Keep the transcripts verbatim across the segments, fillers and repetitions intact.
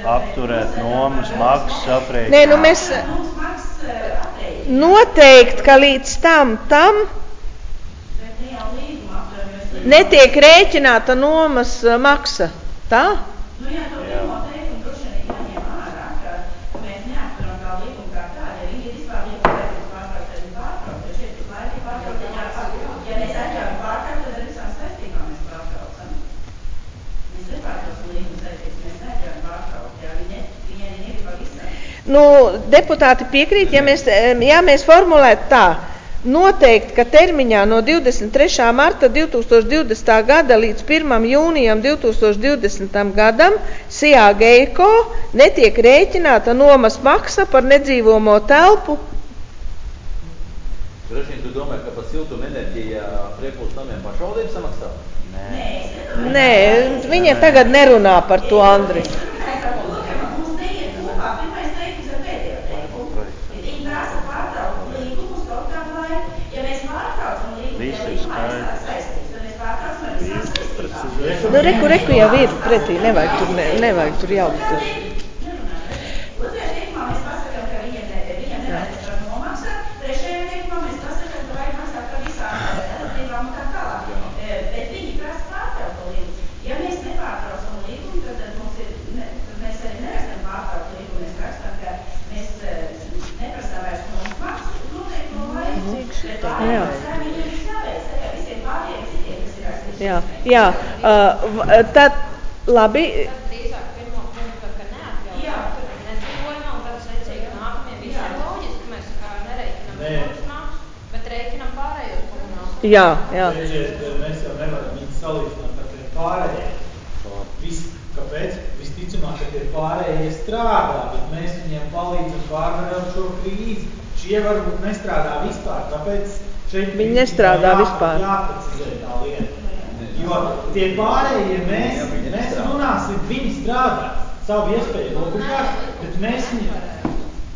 apturēt nomas maksas aprēķinu. Nē, nu mēs noteikti, ka līdz tam tam netiek rēķināta nomas maksa. Tā? Nu jā, to pirmo teikumu droši vien jāņem ārā, ka mēs neapturam tā līguma kā tāda, ja viņi ir vispār līguma teikums pārtraukt, tad viņi pārtraukt, jo šeit uz laiku pārtraukt, tad jāpārtraukt. Ja mēs atļaujam pārtraukt, tad ar visām saistībām mēs pārtraucam. Mēs nepārtraucam līguma saistības, mēs neatļaujam pārtraukt, jā, viņi, viņi arī negrib pavisam. Nu, deputāti piekrīt, ja mēs, ja mēs formulētu tā, noteikti, ka termiņā no divdesmit trešā marta divtūkstoš divdesmitā gada līdz pirmam jūnijam divtūkstoš divdesmitam gadam S I A Geiko netiek rēķināta nomas maksa par nedzīvomo telpu. Droši vien tu domā, ka par siltumu enerģiju priekšpūs namiem pašvaldību samaksā? Nē. Nē, viņa tagad nerunā par to, Andri. Mums neiet kopā pirmais teikums ar pēdējo teikumu. Ja viņi prasa pārtraukt līgumu uz kaut kādu laiku, ja mēs pārtraucam līgumu, ja līgumā aizstās saistības, tad mēs pārtraucam ar visām saistībām. Nu, reku, reku jau ir pretī, nevajag tur, ne, nevajag tur jaukt. Otrajā teikumā mēs pasakām, ka viņiem nevajadzēs par nomaksāt, trešajā teikumā mēs pasakām, ka vajag maksāt par visām attiecībām un tā tālāk. Bet viņi prasa pārtraukt to līgumu. Ja mēs nepārtraucam līgumu, tad mums ir, ne, tad mēs arī nerakstām pārtraukt līgumu, mēs rakstām, ka mēs neprasām vairs nomas maksu noteikto laiku, bet pārtraucam viņiem viss jāveic, arī visiem pārējiem citiem, kas ir rakstīts. Jā, jā, uh, tad labi. Tad drīzāk pirmo punktu, ka neatļaut nedzīvojumā, un tad secīgi nākamie visi ir loģiski, mēs nereikinam nomas maksu, bet reikinam pārējos komunālus. Jā, jā. Redziet, mēs jau nevaram viņus salīdzināt ar tiem pārējiem. Vis, kāpēc? Visticamāk, ka tie pārējie strādā, bet mēs viņiem palīdzam pārvarēt šo krīzi. Šie varbūt nestrādā vispār, tāpēc šeit viņi nestrādā jā, vispār. Jāprecizē tā lieta. Jo tie pārējie mēs, mēs runāsim, viņi strādā savu iespēju robežās, bet mēs viņiem.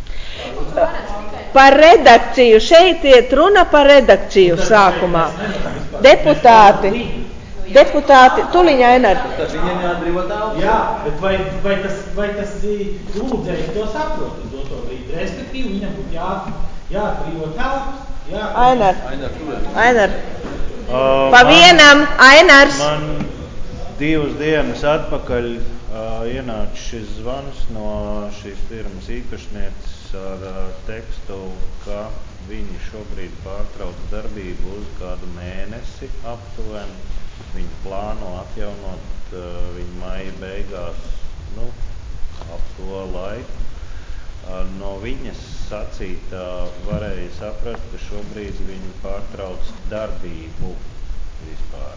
Par redakciju, šeit iet runa par redakciju sākumā. Deputāti, deputāti, tuliņā Enar. Tad viņiem jāatbrīvo telpas. Jā, bet vai, vai tas, vai tas lūdzējs to saprot uz doto brīdi? Respektīvi, viņam būtu jā, jāatbrīvo telpas. Jā, Ainar, Ainar, tur ir. Ainar. Uh, Pa vienam, Ainars. Man divas dienas atpakaļ uh, ienāca šis zvans no šīs firmas īpašnieces ar uh, tekstu, ka viņi šobrīd pārtrauc darbību uz kādu mēnesi aptuveni. Viņi plāno atjaunot uh, viņu maija beigās, nu, ap to laiku. Uh, no viņas sacītā varēja saprast, ka šobrīd viņi pārtrauc darbību vispār.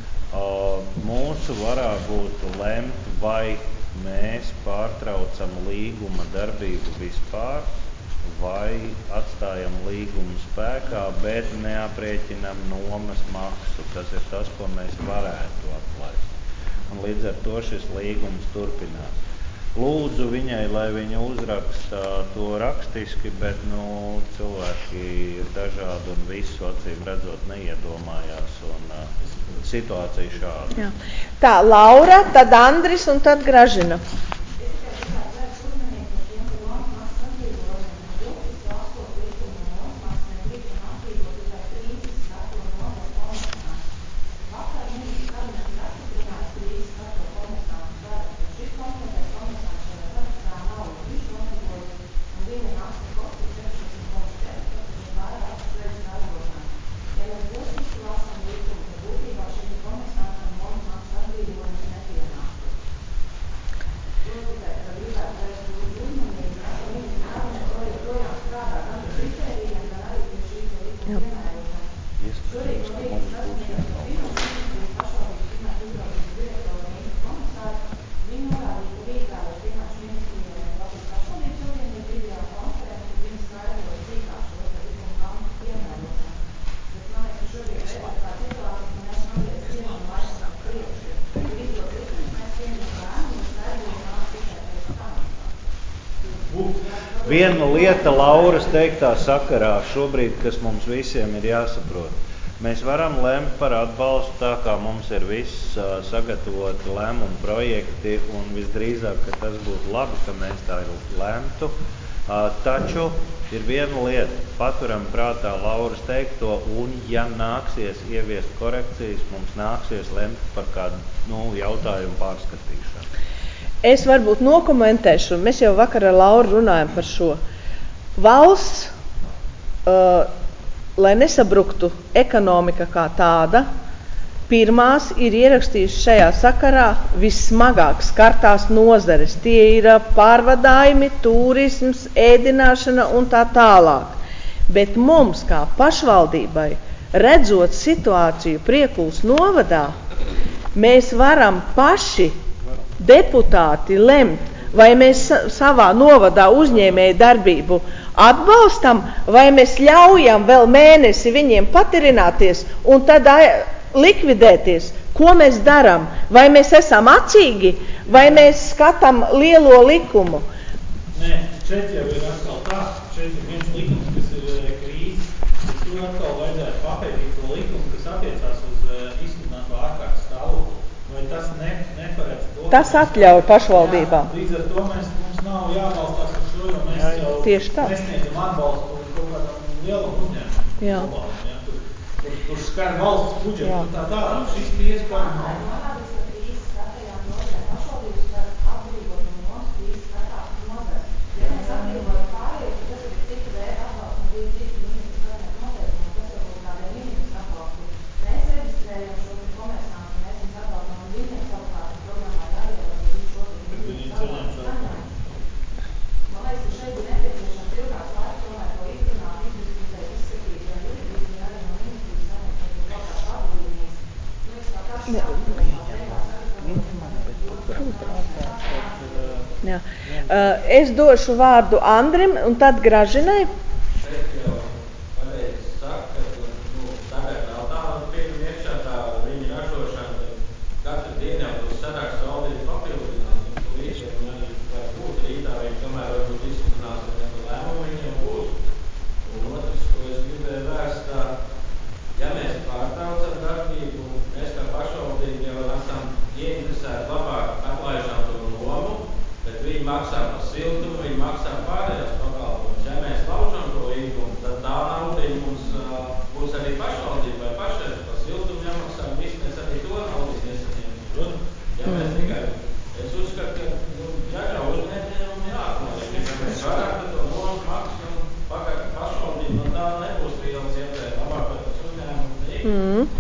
Uh, mūsu varā būtu lemt, vai mēs pārtraucam līguma darbību vispār, vai atstājam līgumu spēkā, bet neaprēķinam nomas maksu, kas ir tas, ko mēs varētu atlaist. Un līdz ar to šis līgums turpinās. Lūdzu viņai, lai viņa uzraksta to rakstiski, bet nu, cilvēki ir dažādi un visu acīm redzot neiedomājās, un uh, situācija šāda. Jā. Tā, Laura, tad Andris un tad Gražina. Viena lieta Lauras teiktā sakarā šobrīd, kas mums visiem ir jāsaprot. Mēs varam lemt par atbalstu, tā kā mums ir viss uh, sagatavoti lēmumu projekti, un visdrīzāk, ka tas būtu labi, ka mēs tā lemtu. Uh, taču ir viena lieta, paturam prātā Lauras teikto, un ja nāksies ieviest korekcijas, mums nāksies lemt par kādu nu, jautājumu pārskatīšanu. Es varbūt nokomentēšu, mēs jau vakar ar Lauru runājam par šo. Valsts, uh, lai nesabruktu ekonomika kā tāda, pirmās ir ierakstījuši šajā sakarā vissmagāk skartās nozares. Tie ir pārvadājumi, turisms, ēdināšana un tā tālāk. Bet mums kā pašvaldībai, redzot situāciju Priekulas novadā, mēs varam paši deputāti lemt, vai mēs savā novadā uzņēmēju darbību atbalstam, vai mēs ļaujam vēl mēnesi viņiem patirināties un tad likvidēties. Ko mēs darām? Vai mēs esam acīgi, vai mēs skatām lielo likumu? Nē, šeit jau ir atkal tā, šeit ir viens likums, kas ir krīzes, bet tur atkal vajadzētu papētīt to likumu, kas attiecās uz izsludināto ārkārtas stāvokli. Vai tas ne, neparedz to? Tas atļauj pašvaldībām. Jā, līdz ar to mēs, mums nav jābalstās ar šo, jo mēs jā, jau nesniedzam atbalstu kaut kādam lielam uzņēmumam. Jā. Jā, tur, tur, tur skar valsts budžetu un tā tālāk. Šis tiesa par... Norādīs, ka krīzes skartajām nozarēm pašvaldības var atbrīvot no nomas krīzes skartās nozares. Ja mēs atbrīvojam pārējos, tad tas ir cita veida atbalsts un bija citi ministri kabinetu noteikumi, tas jau būs tādēļ ministrs atbalstu. Mēs reģistrējam šo komersantu, mēs viņus atbalstam un viņiem savukārt programmā jāievada viņu šo ministrs atbalstu saņem. Man liekas, ka šeit ir nepieciešams ilgāks laiks, tomēr to izrunāt, izdiskutēt, izskatīt, gan juridīgi, gan arī no ministrijas saņemt, kad ir kaut kāds atbildības. Liekas, kā kāds Jā. Es došu vārdu Andrim un tad Gražinai. Šeit jau pareizi saka, ka nu, tagad vēl tālāk pieņem iekšā tā viņa ražošana, katru dienu jau būs saraksts valdību papildinās, un tu līdz jau arī var būt rītā, vai kamēr varbūt izskatās, vai kādu lēmumu viņi jau būs. Un otrs, ko es gribēju vērst, tā, ja mēs pārtraucam darbību, mēs kā pašvaldība jau esam ieinteresēti labāk atlaižam to nomu, bet viņi maksā par siltumu, viņi maksā pārējās pakalpojumus. Ja mēs laužam to līgumu, tad tā nauda mums uh, būs arī pašvaldībai pašai par siltumu jāmaksā, un viss mēs arī to naudu nesaņemsim. Ja mēs tikai, es uzskatu, ka nu, jāļauj uzņēmējiem un jāatmērīgi, ja mēs varētu to nomu maksu pakaļ pašvaldību, un tā nebūs liels ieprēja, labāk par tas uzņēmumu teikt.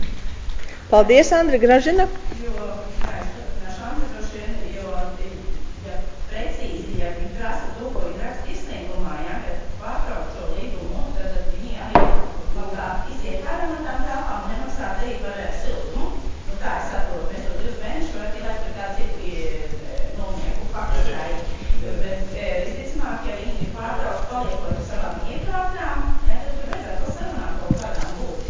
Mm. Paldies, Andri, Gražina. Jo, kā es patrināšu Andri droši vien, jo, ja precīzi, ja viņi prasa to, ko viņi raksta izsniegumā, ja, kad pārtrauc šo līgumu, tad viņi arī labāk iziet ārā no tām telpām un nemaksāt arī par siltumu. Nu, tā es saprotu, mēs to divus mēnešus varat ielēt par kādu citu nomnieku faktiski. Bet visticamāk, ja viņi pārtrauc paliekot savām iekārtām, ja, tad tur vajadzētu vēl sarunām kaut kādām būt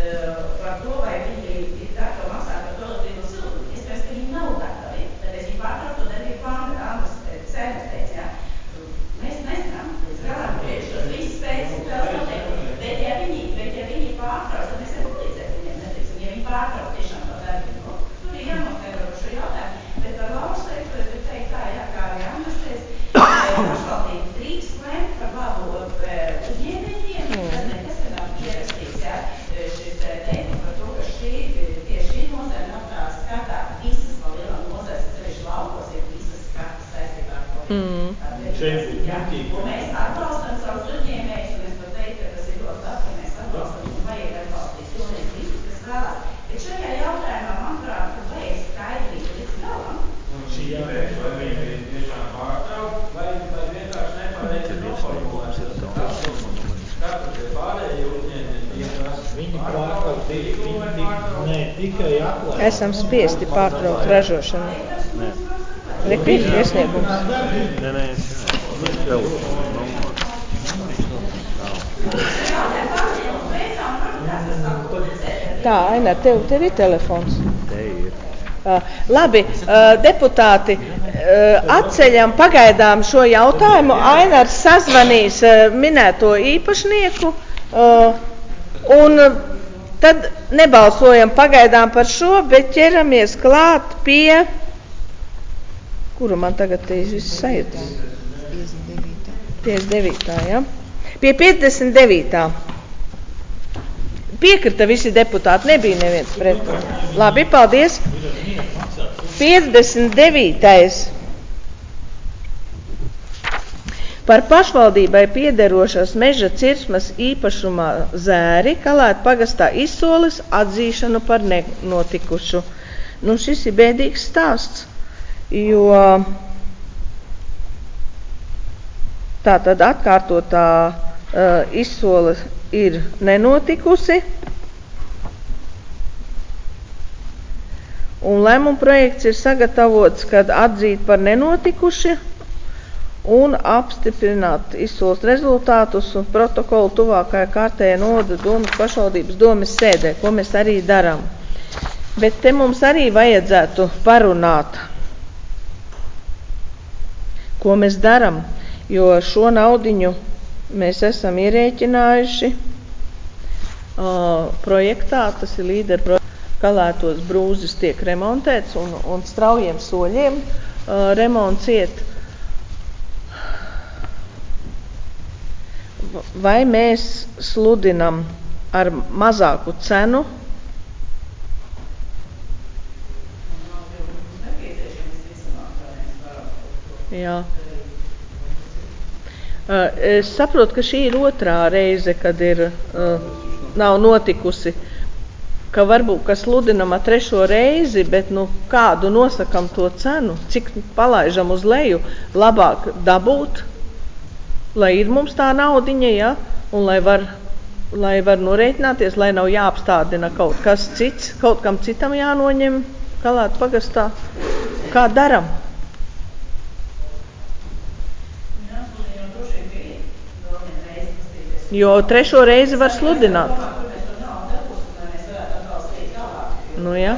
par to, vai viņi ir gatavi maksāt par to elektrību siltumu. Iespējams, ka viņi nav gatavi, tad es viņu pārtrauc to darbību plānu, bet Andras Sēnes teica, ja, mēs nezinām līdz galam, šos visus spējas un tās noteikumi, bet ja viņi, bet ja viņi pārtrauc, tad mēs varam palīdzēt viņiem, neteiksim, ja viņi pārtrauc tiešām to darbību. Tur ir jānoskaidro par šo jautājumu, bet par Lauras teiktu, es gribu teikt tā, jā, kā arī Andras teica, pašvaldība drīkst lemt par labu uzņēmējiem, tad nekas nav ierakstīts, jā, šis teikums par to, ka šī, tieši šī nozara nav tā skatā visas vēl lielā nozara, sevišķi laukos ir visas skatas saistībā ar to. Mm. Un mēs atbalstam savus uzņēmējus, un es pat teiktu, ka tas ir ļoti labi, ka mēs atbalstam un vajag atbalstīt pilnīgi visus, kas vēlās. Bet šajā jautājumā, manuprāt, ka vajag skaidrību līdz galam. Un šī jāpēc, vai viņi ir tiešām pārtraukt, vai, vai vienkārši nepareizi noformulēt. Katru tie pārējie uzņēmēji, tie prasa Viņi pārtraukt, viņi ne tikai atlaist. Esam spiesti pārtraukt ražošanu. Nē. Rekrīt iesniegums. Nē, nē, es nezinu. Telefonu numurs. Tā, Aina, tev, tev ir telefons. Te ir. Uh, labi, uh, deputāti, uh, atceļam pagaidām šo jautājumu. Ainars sazvanīs uh, minēto īpašnieku uh, un Tad nebalsojam pagaidām par šo, bet ķeramies klāt pie, kuru man tagad te viss sajūtas? piecdesmit devītā, ja? Pie piecdesmit devītā. Piekrita visi deputāti, nebija neviens pret. Labi, paldies. piecdesmit devītais. Par pašvaldībai piederošās meža cirsmas īpašumā zēri Kalētu pagastā izsoles atzīšanu par nenotikušu. Nu, šis ir bēdīgs stāsts, jo tā tad atkārtotā uh, izsole ir nenotikusi, un lēmuma projekts ir sagatavots, kad atzīt par nenotikuši un apstiprināt izsoles rezultātus un protokolu tuvākajā kārtējā novada domas pašvaldības domes sēdē, ko mēs arī darām. Bet te mums arī vajadzētu parunāt, ko mēs darām, jo šo naudiņu mēs esam ierēķinājuši uh, projektā, tas ir līderi projekts, Kalētos brūzis tiek remontēts un, un straujiem soļiem uh, remonts iet. Vai mēs sludinam ar mazāku cenu? Jā. Es saprotu, ka šī ir otrā reize, kad ir, nav notikusi, ka varbūt, ka sludinam ar trešo reizi, bet nu kādu nosakam to cenu, cik palaižam uz leju, labāk dabūt, lai ir mums tā naudiņa, ja, un lai var, lai var norēķināties, lai nav jāapstādina kaut kas cits, kaut kam citam jānoņem Kalētu pagastā. Kā daram? Jo trešo reizi var sludināt. Nu, jā.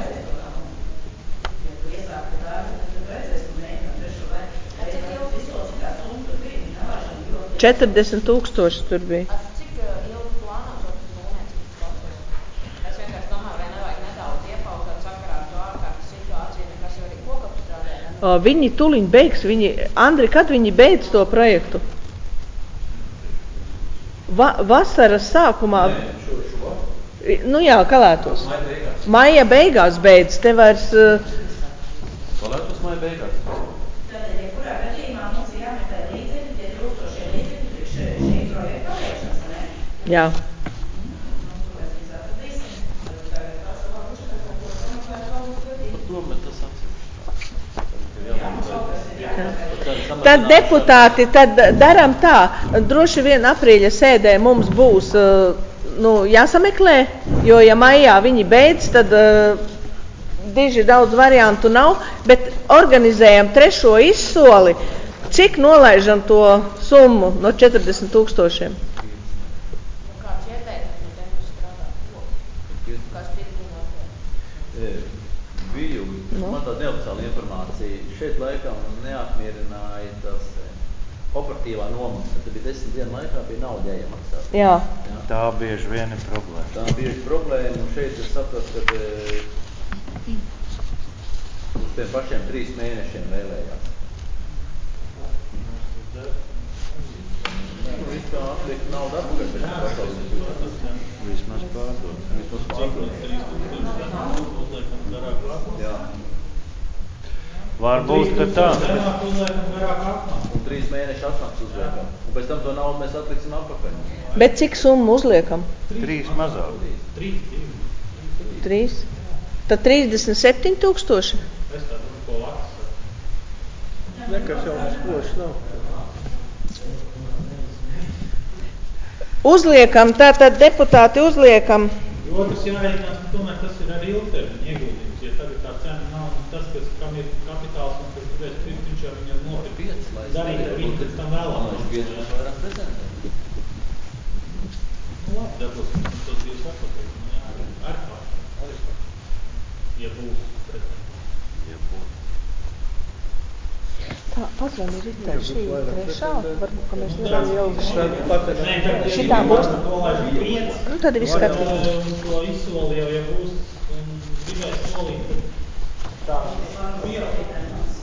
četrdesmit tūkstoši tur bija. Cik ilgi plānots tas būvniecības process? Es vienkārši domāju, vai nevajag nedaudz iepauzēt sakarā ar to ārkārtas situāciju, kas jau arī kokapstrādē. Viņi tuliņ beigs, viņi, Andri, kad viņi beidz to projektu? Va, vasaras sākumā. Nē, šo, šo. Nu jā, Kalētos. Maija beigās. Maija beigās beidz, te vairs. Kalētos maija beigās. Tātad, ja kurā gadījumā mums ir jāmeklē līdzekļi, tie trūkstošie līdzekļi priekš šī projekta pabeigšanas, vai ne? Jā. Nu, to mēs viņus atradīsim. Tagad tās labuši, ka kaut ko sameklēt vēl būs gadīgi. To mēs tas atsevišķi. Jā, mums kaut kas ir jāmeklē. Tad deputāti, tad daram tā, droši vien aprīļa sēdē mums būs nu, jāsameklē, jo ja maijā viņi beidz, tad uh, diži daudz variantu nav, bet organizējam trešo izsoli, cik nolaižam to summu no četrdesmit tūkstošiem? Kāds ieteikums no tiem, kas strādā koku? Kāds tirgu Biju, Nu. man tāda neoficiāla informācija, šeit laikam neapmierināja tas operatīvā nomaksa, tad bija desmit dienu laikā bija nauda jāiemaksā. Jā. Jā. Tā bieži vien ir problēma. Tā bieži problēma, un šeit es sapratu, ka e, uz tiem pašiem trīs mēnešiem vēlējās. Nu, viss tā atliek naudu atpakaļ, bet pašvaldības. Vismaz pārdot. Vismaz pārdot. Jā. Varbūt, ka tā. Un trīs mēneši atnāks uzliekam. Un pēc tam to naudu mēs atliksim atpakaļ. Bet cik summu uzliekam? Trīs mazāk. Trīs? Tad trīsdesmit septiņi tūkstoši? Es tā domāju, ko Latvijas. Nekas jau mums koši nav. Uzliekam, tātad deputāti uzliekam. Otrs jāreikinās, ka tomēr tas ir arī ilgtermiņa ieguldījums. Ja tagad tā cena nav, un tas, kas, kam ir kapitāls un kas gribēs pirkt, viņš jau viņam nopirkt. Darīt ar viņu pēc tam vēlāk. Viņš pieci mums vairāk prezentē. Nu labi, dabūsim tos divus atpakaļ. Jā, ar paši, arī paši. Ja būs prezentē. Ja būtu. Tā, Pazvani Ritai, šī ir trešā, varbūt, ka mēs nevaram jau Nē, šitā būs. pieci. Nu, tad viss kārtībā. To izsoli jau, ja būs, un gribēs solīt, tad tā viela.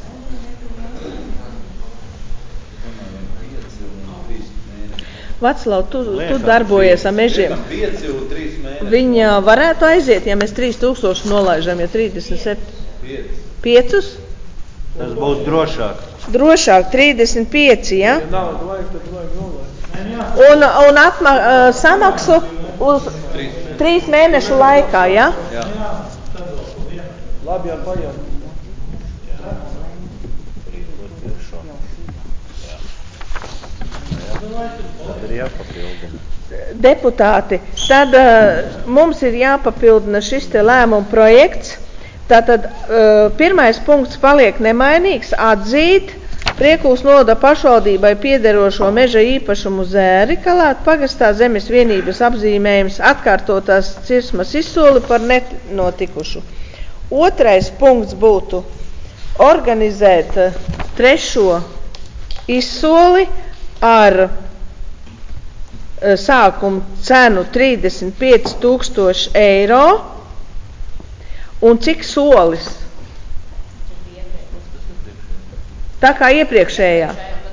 Vaclav, tu, tu darbojies ar mežiem. Viņa varētu aiziet, ja mēs trīs tūkstoši nolaižam, ja trīsdesmit septiņi. Piecus? Tas būtu drošāk. Drošāk, trīsdesmit pieci, ja? Ja nav vajag, tad vajag nolaist. Un, un atma, samaksu uz trīs mēnešu laikā, ja? Jā. Labi, jā, pajām. Tad ir jāpapildina. Deputāti, tad uh, mums ir jāpapildina šis te lēmuma projekts. Tātad uh, pirmais punkts paliek nemainīgs – atzīt Priekūs novada pašvaldībai piederošo meža īpašumu Zēri Kalāt pagastā zemes vienības apzīmējums atkārtotās cirsmas izsoli par nenotikušu. Otrais punkts būtu organizēt trešo izsoli ar sākumu cenu trīsdesmit pieci tūkstoši eiro un cik solis? Tā kā iepriekšējā.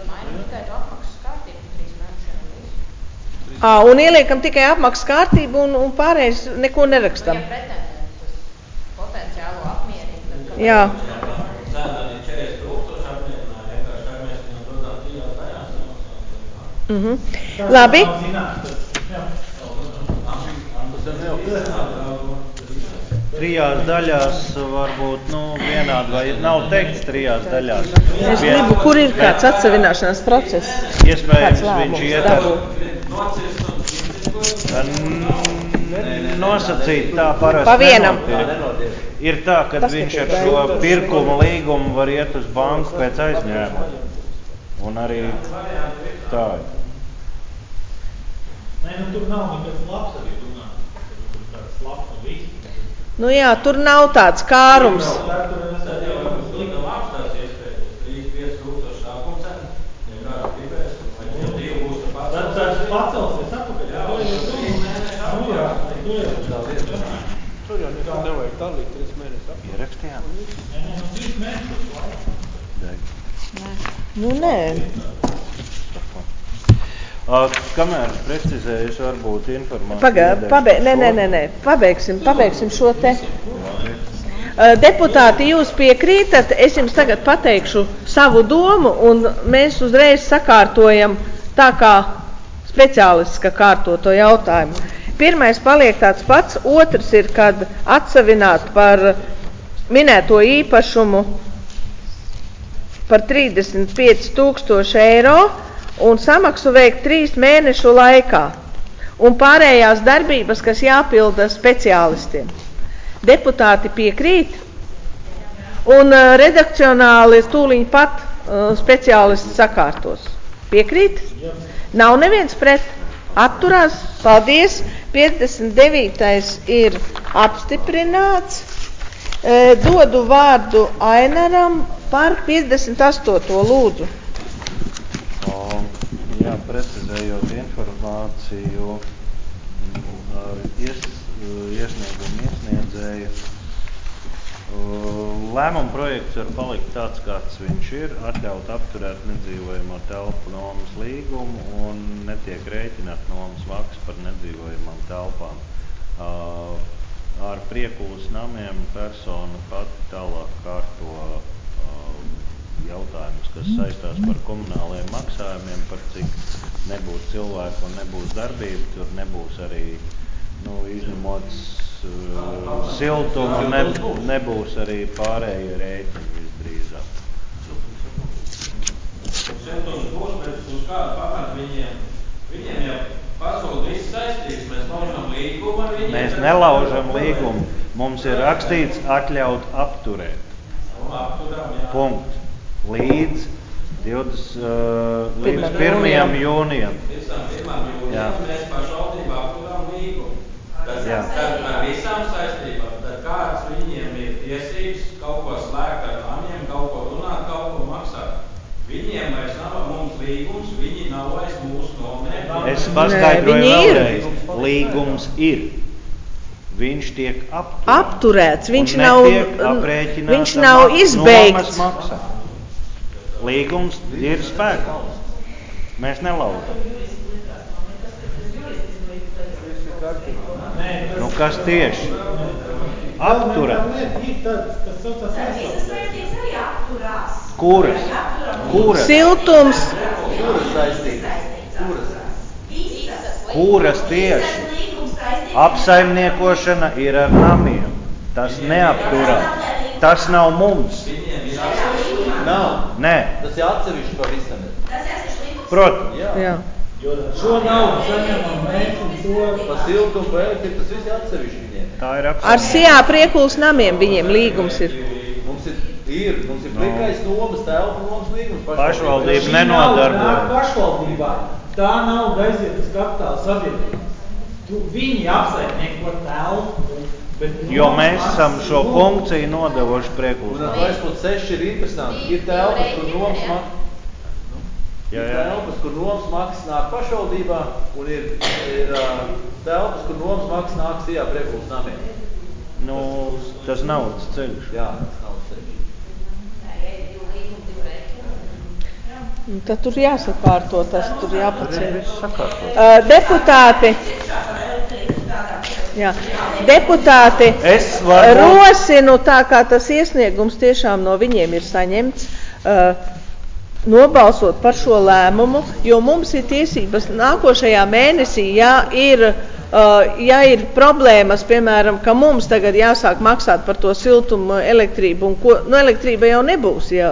Ā, un ieliekam tikai apmaksas kārtību un, un pārējais neko nerakstam. Ja pretendents potenciālo apmierinu. Jā. Cēnā ir četrdesmit tūkstoši apmierināja, vienkārši kā mēs viņam dodām trijās daļās samaksāt. Mhm. Labi. Trijās daļās varbūt, nu, vienādi, vai nav teikts trijās daļās. Es gribu, kur ir kāds atsavināšanās process? Iespējams, viņš iet ar nosacīt tā parasti Pa vienam. nenotiek. Ir tā, ka viņš ar šo pirkumu līgumu var iet uz banku pēc aizņēmuma. Un arī tā ir. Nē, nu tur nav nekāds labs arī runā. Tur tāds labs un viss. Nu jā, tur nav tāds kārums. Tad jau varbūt likam apstās iespējas, trīs pieci tūkstoši sākuma cena, ja kāds gribēs, vai jau divi būs ar pats. Tad tāds pacelsies atpakaļ. Jā, un jau trīs mēneši apmierās. Tur jau nekā nevajag dalīt trīs mēnešus apmierās. Ierakstījām? Nē, nē, nu trīs mēnešus laikam. Nu nē. Uh, kamēr precizējuši varbūt informāciju. Pagā, pabeig, nē, nē, nē, nē, pabeigsim, pabeigsim šo te. Uh, deputāti, jūs piekrītat, es jums tagad pateikšu savu domu un mēs uzreiz sakārtojam tā kā speciālists, ka kārto to jautājumu. Pirmais paliek tāds pats, otrs ir, kad atsavināt par minēto īpašumu par trīsdesmit pieci tūkstoši eiro un samaksu veikt trīs mēnešu laikā un pārējās darbības, kas jāpilda speciālistiem. Deputāti piekrīt un uh, redakcionāli tūliņ pat uh, speciālisti sakārtos. Piekrīt? Nav neviens pret. Atturās. Paldies. piecdesmit devītais ir apstiprināts. E, dodu vārdu Ainaram par piecdesmit astoto lūdzu. O, jā, precizējot informāciju ar ies, iesniegumu iesniedzēju. Lēmuma projekts var palikt tāds, kāds viņš ir, atļaut apturēt nedzīvojamo telpu nomas līgumu un netiek rēķināt nomas maksu par nedzīvojamām telpām. Ar Priekūlas namiem persona pati tālāk kārto jautājumus, kas saistās par komunālajiem maksājumiem, par cik nebūs cilvēku un nebūs darbība, tur nebūs arī, nu, izņemot uh, siltumu, ne, nebūs arī pārējie rēķini visdrīzāk. Siltums būs, bet uz kādu pamatu viņiem, viņiem jau pasauli viss saistības, mēs laužam līgumu ar viņiem. Mēs nelaužam līgumu, mums ir rakstīts atļaut apturēt. Apturām, jā. Punkt. Līdz, divdesmit, uh, līdz pirmajam jūnijam. Līdz tam pirmam jūnijam mēs pašvaldību apturām līgumu. Tad, tad ar visām saistībām, tad kāds viņiem ir tiesības kaut ko slēgt ar namiem, kaut ko runāt, kaut ko maksāt. Viņiem vairs nav ar mums līgums, viņi nav vairs mūsu nomē. Es paskaidroju Nē, viņi ir. vēlreiz. Līgums ir. Viņš tiek apturēts. Apturēts, viņš un nav- netiek aprēķināta viņš nav ma- izbeigts. nomas maksa. Līgums ir spēkā. Mēs nelaudam. Nu, kas tieši? Apturēts. Tas saucās Tad visas saistības arī apturās. Kuras? Arī apturam. Kuras? Siltums, Kuras saistības? Kuras? Visas. Kuras tieši? Visas līguma saistības. Apsaimniekošana ir ar namiem. Tas neapturās. Tas nav mums. Šajā līgumā. Nav. Nē, Tas ir atsevišķi pavisam. Tas jāsaka līgums. protams. Jā. jā. Jo šo naudu saņemam mēs un to... Pa siltumu, pa elektriku, tas viss ir atsevišķi viņiem. Tā ir Ar apsaimniekošana. sijā priekulas namiem viņiem līgums ir. Mums ir, ir, mums ir plikais nomas, telpa nomas līgums. Pašvaldība Šī nenodarbojas. nauda nāk pašvaldībā. Tā nauda aiziet uz kapitāla sabiedrību. Tu, viņi apsaimnieko telpu, bet... Jo nomas mēs esam maksas šo ir funkciju nodevuši Un ar priekšlikumam. aizpūt seši ir interesanti. Ir telpas, kur nomas maksas. Jā, Ir jā. telpas, kur nomas maksas nāk pašvaldībā, un ir, ir uh, telpas, kur nomas maksas nāk sijā priekulas namiem. Nu, tas nav tas ceļš. Jā, tas nav sevišķi. Jā, ja ir divi līgumi, divi rēķini. Un tad tur jāsakārto, tas tur Tur ir jāpaceļ. viss sakārtot. Uh, deputāti, Priekšā par elektrību tādā. jā, deputāti Es varu- rosinu, tā kā tas iesniegums tiešām no viņiem ir saņemts, uh, nobalsot par šo lēmumu, jo mums ir tiesības nākošajā mēnesī, ja ir, uh, ja ir problēmas, piemēram, ka mums tagad jāsāk maksāt par to siltumu elektrību, un ko, nu elektrība jau nebūs, ja,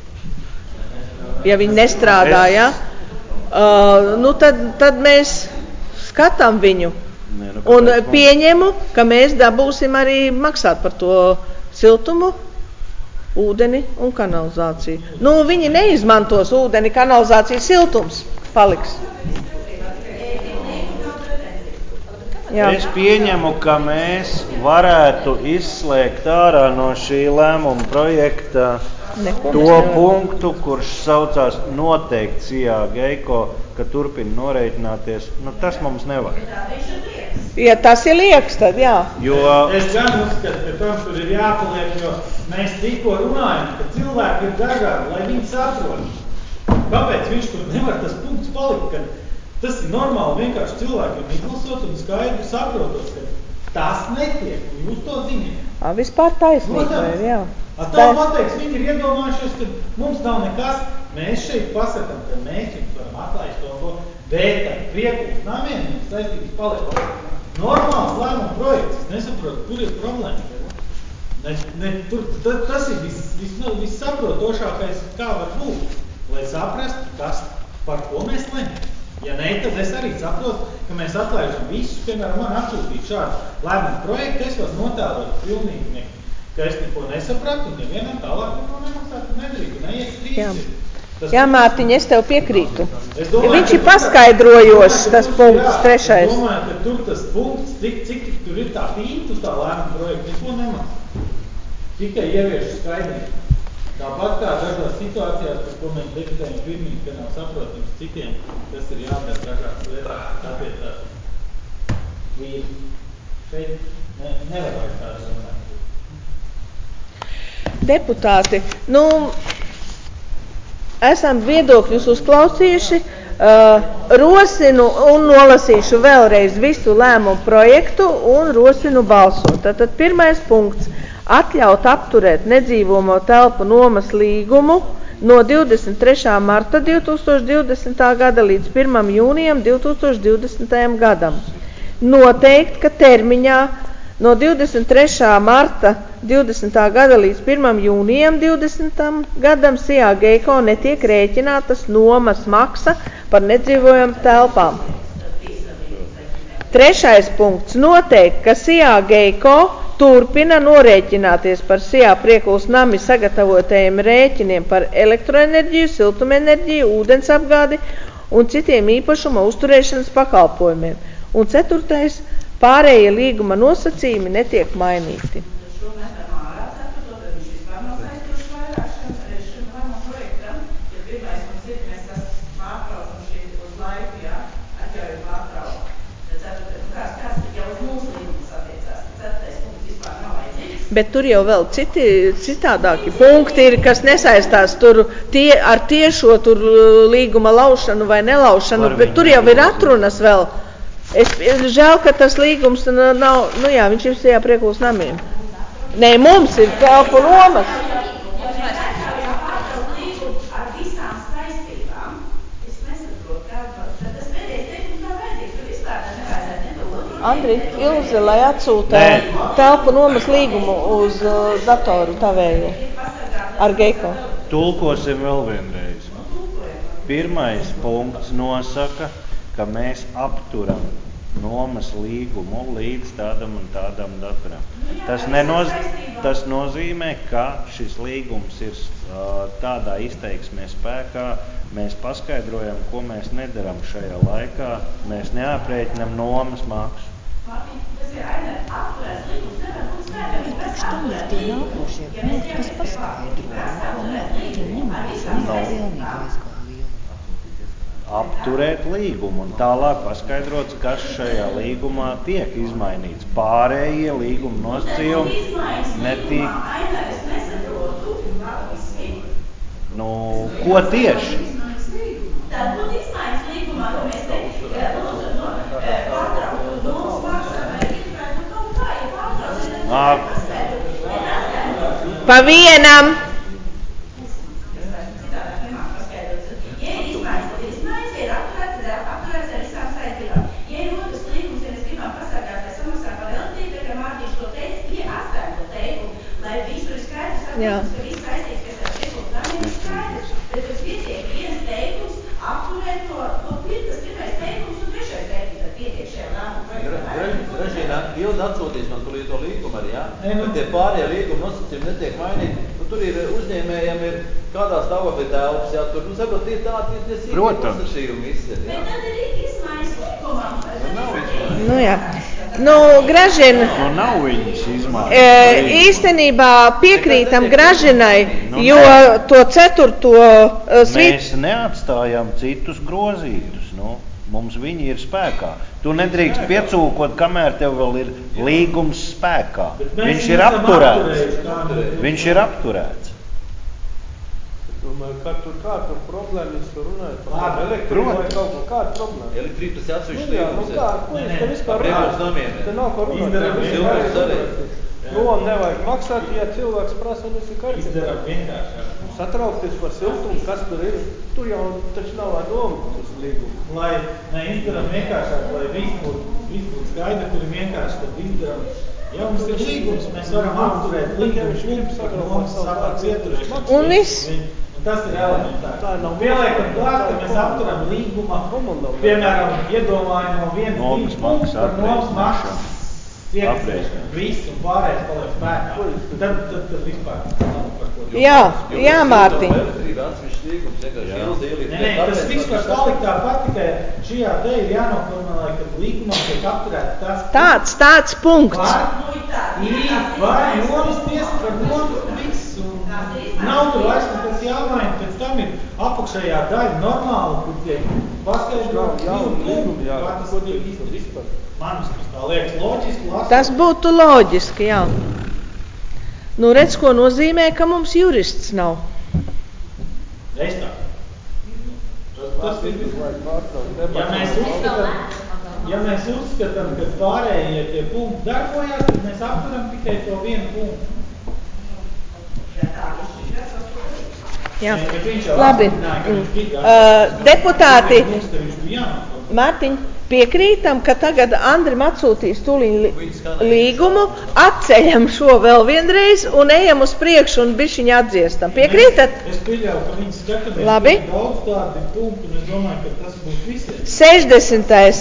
ja viņi nestrādā, ja, uh, nu tad, tad mēs skatām viņu. Nē, nu, Un kāpēc mums? pieņemu, ka mēs dabūsim arī maksāt par to siltumu, ūdeni un kanalizāciju. Nu, viņi neizmantos ūdeni, kanalizāciju, siltums paliks. Jā. Es pieņemu, ka mēs varētu izslēgt ārā no šī lēmuma projekta Neko to mēs nevaram. punktu, kurš saucās noteikti Sijā Geiko, ka turpina norēķināties. Nu, tas mums nevajag. Ja tas ir lieks, tad jā. Jo Es gan uzskatu, ka tam tur ir jāpaliek, jo mēs tikko runājam, ka cilvēki ir dažādi, lai viņi saprot. Kāpēc viņš tur nevar tas punkts palikt, ka tas ir normāli vienkārši cilvēkiem izlasot un skaidri saprotot, ka tas netiek, un jūs to ziniet. A, vispār taisnība ir, jā. A, tā pateiks, viņi ir iedomājušies, ka mums nav nekas, mēs šeit pasakam, ka mēs jums varam atlaist to, to bet ar prieku uz namiem jums saistības paliek. Normāls lēmuma projekts, es nesaprotu, kur ir problēma. Ne, ne, tur, ta, tas ir viss vis, vis saprotošākais, kā var būt, lai saprastu, kas, par ko mēs lemjam. Ja ne, tad es arī saprotu, ka mēs atlaižam visus, piemēram, man atsūtīt šādu lēmumu projektu, es varu notēlot pilnīgi, ne, ka es neko nesapratu, un nevienam tālāk neko nemaksāt, nedrīk, neiet strīdzi. Tas Jā, Mārtiņ, es tev piekrītu. Es domāju, Viņš ka ir tur- paskaidrojošs, es domāju, ka tas tur- punkts, jā, trešais. Es domāju, ka tur tas punkts, cik, cik tur ir tā tīnt uz tā lēmuma projekta, neko nemaksā. Tikai ievieš skaidrību. Tāpat kā dažās situācijās, par ko mēs deputējam pirmīgi, ka nav saprotams citiem, kas ir jādara dažās lietas, tāpēc tā vīri. Šeit ne, nevar vairs tādu runāt. Deputāti, nu, esam viedokļus uzklausījuši, uh, rosinu un nolasīšu vēlreiz visu lēmumu projektu un rosinu balsot. Tātad pirmais punkts – atļaut apturēt nedzīvomo telpu nomas līgumu no divdesmit trešā marta divtūkstoš divdesmitā gada līdz pirmam jūnijam divtūkstoš divdesmitajam gadam. Noteikt, ka termiņā no divdesmit trešā marta divdesmitā gada līdz pirmam jūnijam divdesmitam gadam Sijā Geiko netiek rēķinātas nomas maksa par nedzīvojamu telpām. Trešais punkts – noteikt, ka Sijā Geiko turpina norēķināties par Sijā Priekulas nami sagatavotajiem rēķiniem par elektroenerģiju, siltumenerģiju, ūdensapgādi un citiem īpašuma uzturēšanas pakalpojumiem. Un ceturtais – pārējie līguma nosacījumi netiek mainīti. Šo metam ārā ceturto, tad viņš vispār nav saistošs vairāk šim, šim lēmumu projektam, ja pirmais Bet tur jau vēl citi, citādāki punkti ir, kas nesaistās tur tie, ar tiešo tur līguma laušanu vai nelaušanu, bet tur jau ir atrunas vēl. Es žēl, ka tas līgums nav, nu jā, viņš ir tajā priekūs namiem. Nē, mums ir telpu nomas. Andri, Ilze, lai atsūta telpu nomas līgumu uz uh, datoru tavēju ar Geiko. Tulkosim vēl vienreiz. Pirmais punkts nosaka, ka mēs apturam nomas līgumu līdz tādam un tādam daturam. Tas, nenoz, tas nozīmē, ka šis līgums ir uh, tādā izteiksmē spēkā. Mēs paskaidrojam, ko mēs nedaram šajā laikā. Mēs neaprēķinam nomas maksu. Mārtiņ, tas ir Ainer, apturēs līgums nevar būt spēkā, viņi prasa apturēt līgumu. Ja mēs ņemsim pie vārdu, viņi prasa apturēt līgumu ar visām saistībām. Apturēt līgumu un tālāk paskaidrots, kas šajā līgumā tiek izmainīts. Pārējie līguma nosacījumi netiek. Ainer, es nesaprotu, nu, ko tieši? Tad būtu izmaiņas līgumā, ka mēs te lūdzu no pārtraukt nomas maksu vai ieturētu kaut kā, ja pārtraukt, paskaidrot. Pa vienam. Citādāk nemāk paskaidrot. Ja ir izmaiņas, tad ir izmaiņas, ja ir apturēts, tad ir apturēts ar visām saistībām. Ja ir otrs līgums, ja mēs gribam pasargāt, lai samaksā par elektrību, ka Mārtiņš to teica, ja atstājam to teikumu, lai viņš tur ir skaidrs saprotas, ka viss saistīts, kas ar priekšlūk namiem ir skaidrs, bet tas pietiek viens teikums, apturēt to, to pirkt, tas pirmais teikums un trešais teikums, tad pietiek šajā lēmumu projektā. Režīna, Ilze atsūtīs man tur to līgumu arī, jā? Bet tie pārējie līguma nosacījumi netiek mainīti. Nu, tur ir uzņēmējiem ir kādā stāvoklī telpas, jā, tur, nu, saprot, ir tādi, tie sīkie nosacījumi visi ir, jā? Bet tad ir izmaiņas līgumam. Nu, nav izmaiņas. Nu jā. Nu, Gražina, Nu, nav viņas izmaiņas. e, īstenībā piekrītam Gražinai, jo to ceturto uh, svīt... Mēs neatstājam citus grozītus, nu. Mums viņi ir spēkā. Tu nedrīkst piecūkot, kamēr tev vēl ir līgums spēkā. Viņš ir apturēts. Viņš ir apturēts. Domāju, kā tur, kā tur problēma, jūs tur runājat par elektrību vai kaut ko, kāda problēma? Elektrība tas atsevišķi Nu jā, nu līgums ir. kā, ko jūs te vispār Priekšlūk runājat? namiem. Te nav ko runāt. Izdarām Te vienkārši. viss ir kārtībā. Prom nevajag maksāt, ja cilvēks prasa un viss ir kārtībā. Izdarām vienkāršāk. Satraukties par siltumu, kas tur ir, tur jau taču nav ar domu tas līgums. Lai, ne, izdarām vienkāršāk, lai viss būtu, viss būtu skaidri, tur ir vienkārši, tad izdarām. Ja mums ir līgums, mēs varam apturēt līgumu punktu, par nomas sākāt ieturēšanu. Un viss. Un tas ir elementāri. Tā nav- Pieliekam klāt, ka mēs apturam līguma, piemēram, iedomājam no viens Nomas līguma punkts maksas par nomas maksas. Aprēķināšanu. Viss un pārējais paliek spēkā. Tad, tad, tad vispār nav par ko. Jā, jā, Mārtiņ. Elektrība atsevišķi līgums, vienkārši Jā. Ilze ielikt. Nē, nē, tas viss var palikt tāpat, tikai šajā te ir jānoformulē, ka līgumam tiek apturēts tas. Tāds, tāds punkts. Var, ir, var nomas tiesa par nomas viss. Un nav tur vairs nekas jāmaina, pēc tam ir apakšējā daļa normāla, kur tiek paskaidrot Jaunu divu līgumu, punktu, jā, kā tas ko tiek tiek izdarīts. vispār. Man vismaz tā liekas loģiski, lasot. Tas būtu loģiski, jā. Nu, redz, ko nozīmē, ka mums jurists nav. Es tā. Tas, tas ir viss. Vajag pārtraukt, Ja mēs nepatraukt. uzskatām, ja mēs uzskatām, ka pārējie tie punkti darbojās, tad mēs apturam tikai to vienu punktu. Jā. Bet viņš jau Labi. apstiprināja, ka viņš bija Uh, deputāti, Mums te viņš bija jānoformulē. Mārtiņ, piekrītam, ka tagad Andrim atsūtīs tūliņ li līgumu, atceļam šo vēl vienreiz un ejam uz priekšu un bišķiņ atdziestam. Piekrītat? Es pieļauju, ka viņi skatāmies Labi. ļoti daudz tādi punkti, un es domāju, ka tas būs visiem. sešdesmitais.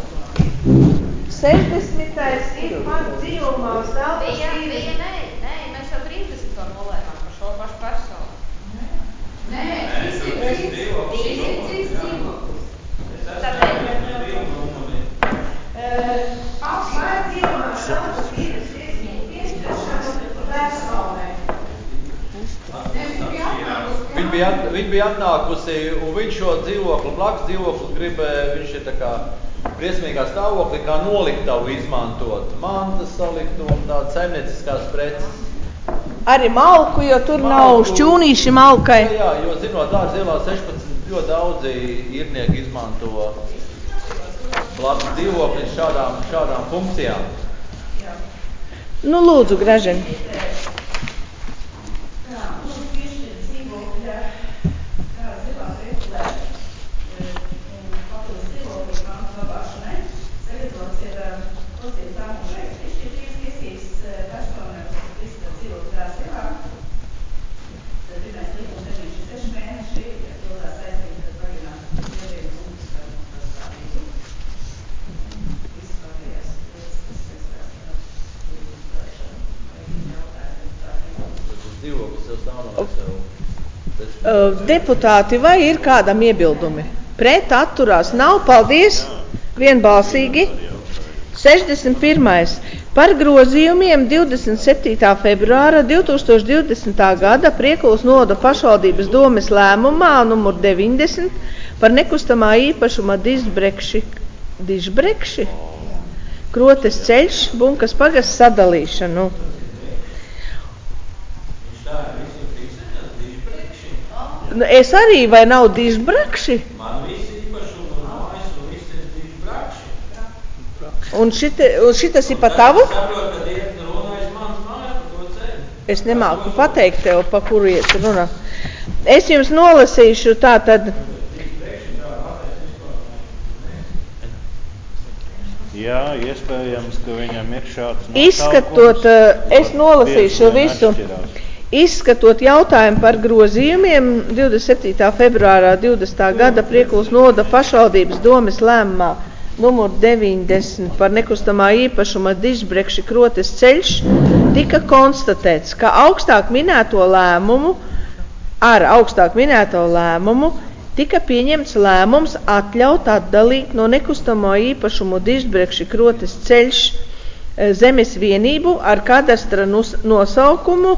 sešdesmitais ir pats dzīvumās telpas Bija, tīri. bija, nē, nē, mēs jau trīsdesmito nolēmām par šo pašu personu. Nē, šis ir cits, šis ir cits dzīvoklis. Apsvērt dzīvumās telpas tīras piešķiršanu personai. Viņa bija, viņa bija atnākusi, un viņš šo dzīvokli, blakus dzīvokli grib, viņš ir tā kā briesmīgā stāvoklī, kā noliktavu izmantot, mantas salikt un tādas saimnieciskās preces. Arī malku, jo tur malku, nav šķūnīši malkai. Jā, jā, jo zinot, Dārza ielā sešpadsmit ļoti daudzi īrnieki izmanto labas dzīvokļus šādām, šādām funkcijām. Nu, lūdzu, Graženi. Deputāti, vai ir kādam iebildumi? Pret atturās nav, paldies, vienbalsīgi. sešdesmit pirmais Par grozījumiem divdesmit septītā februāra divtūkstoš divdesmitā gada Priekulas novada pašvaldības domes lēmumā numur deviņdesmit par nekustamā īpašuma dižbrekši, dižbrekši? Krotes ceļš, Bunkas pagasts sadalīšanu. Es arī, vai nav dižbrakši? Man visi īpašumi un mājas un viss ir dižbrakši. Un, šite, un šitas ir pa tavu? Es saprotu, ka iet runājas mans mājas par to ceļu. Es nemāku pateikt tev, pa kuru iet runā. Es jums nolasīšu tā tad. Jā, iespējams, ka viņam ir šāds nosaukums. Izskatot, es nolasīšu visu. Izskatot jautājumu par grozījumiem divdesmit septītā februārā divdesmitā gada Priekulas novada pašvaldības domes lēmumā numur deviņdesmit par nekustamā īpašuma dižbrekši Krotes ceļš tika konstatēts, ka augstāk minēto lēmumu, ar augstāk minēto lēmumu tika pieņemts lēmums atļaut atdalīt no nekustamo īpašumu dižbrekši Krotes ceļš zemes vienību ar kadastra nosaukumu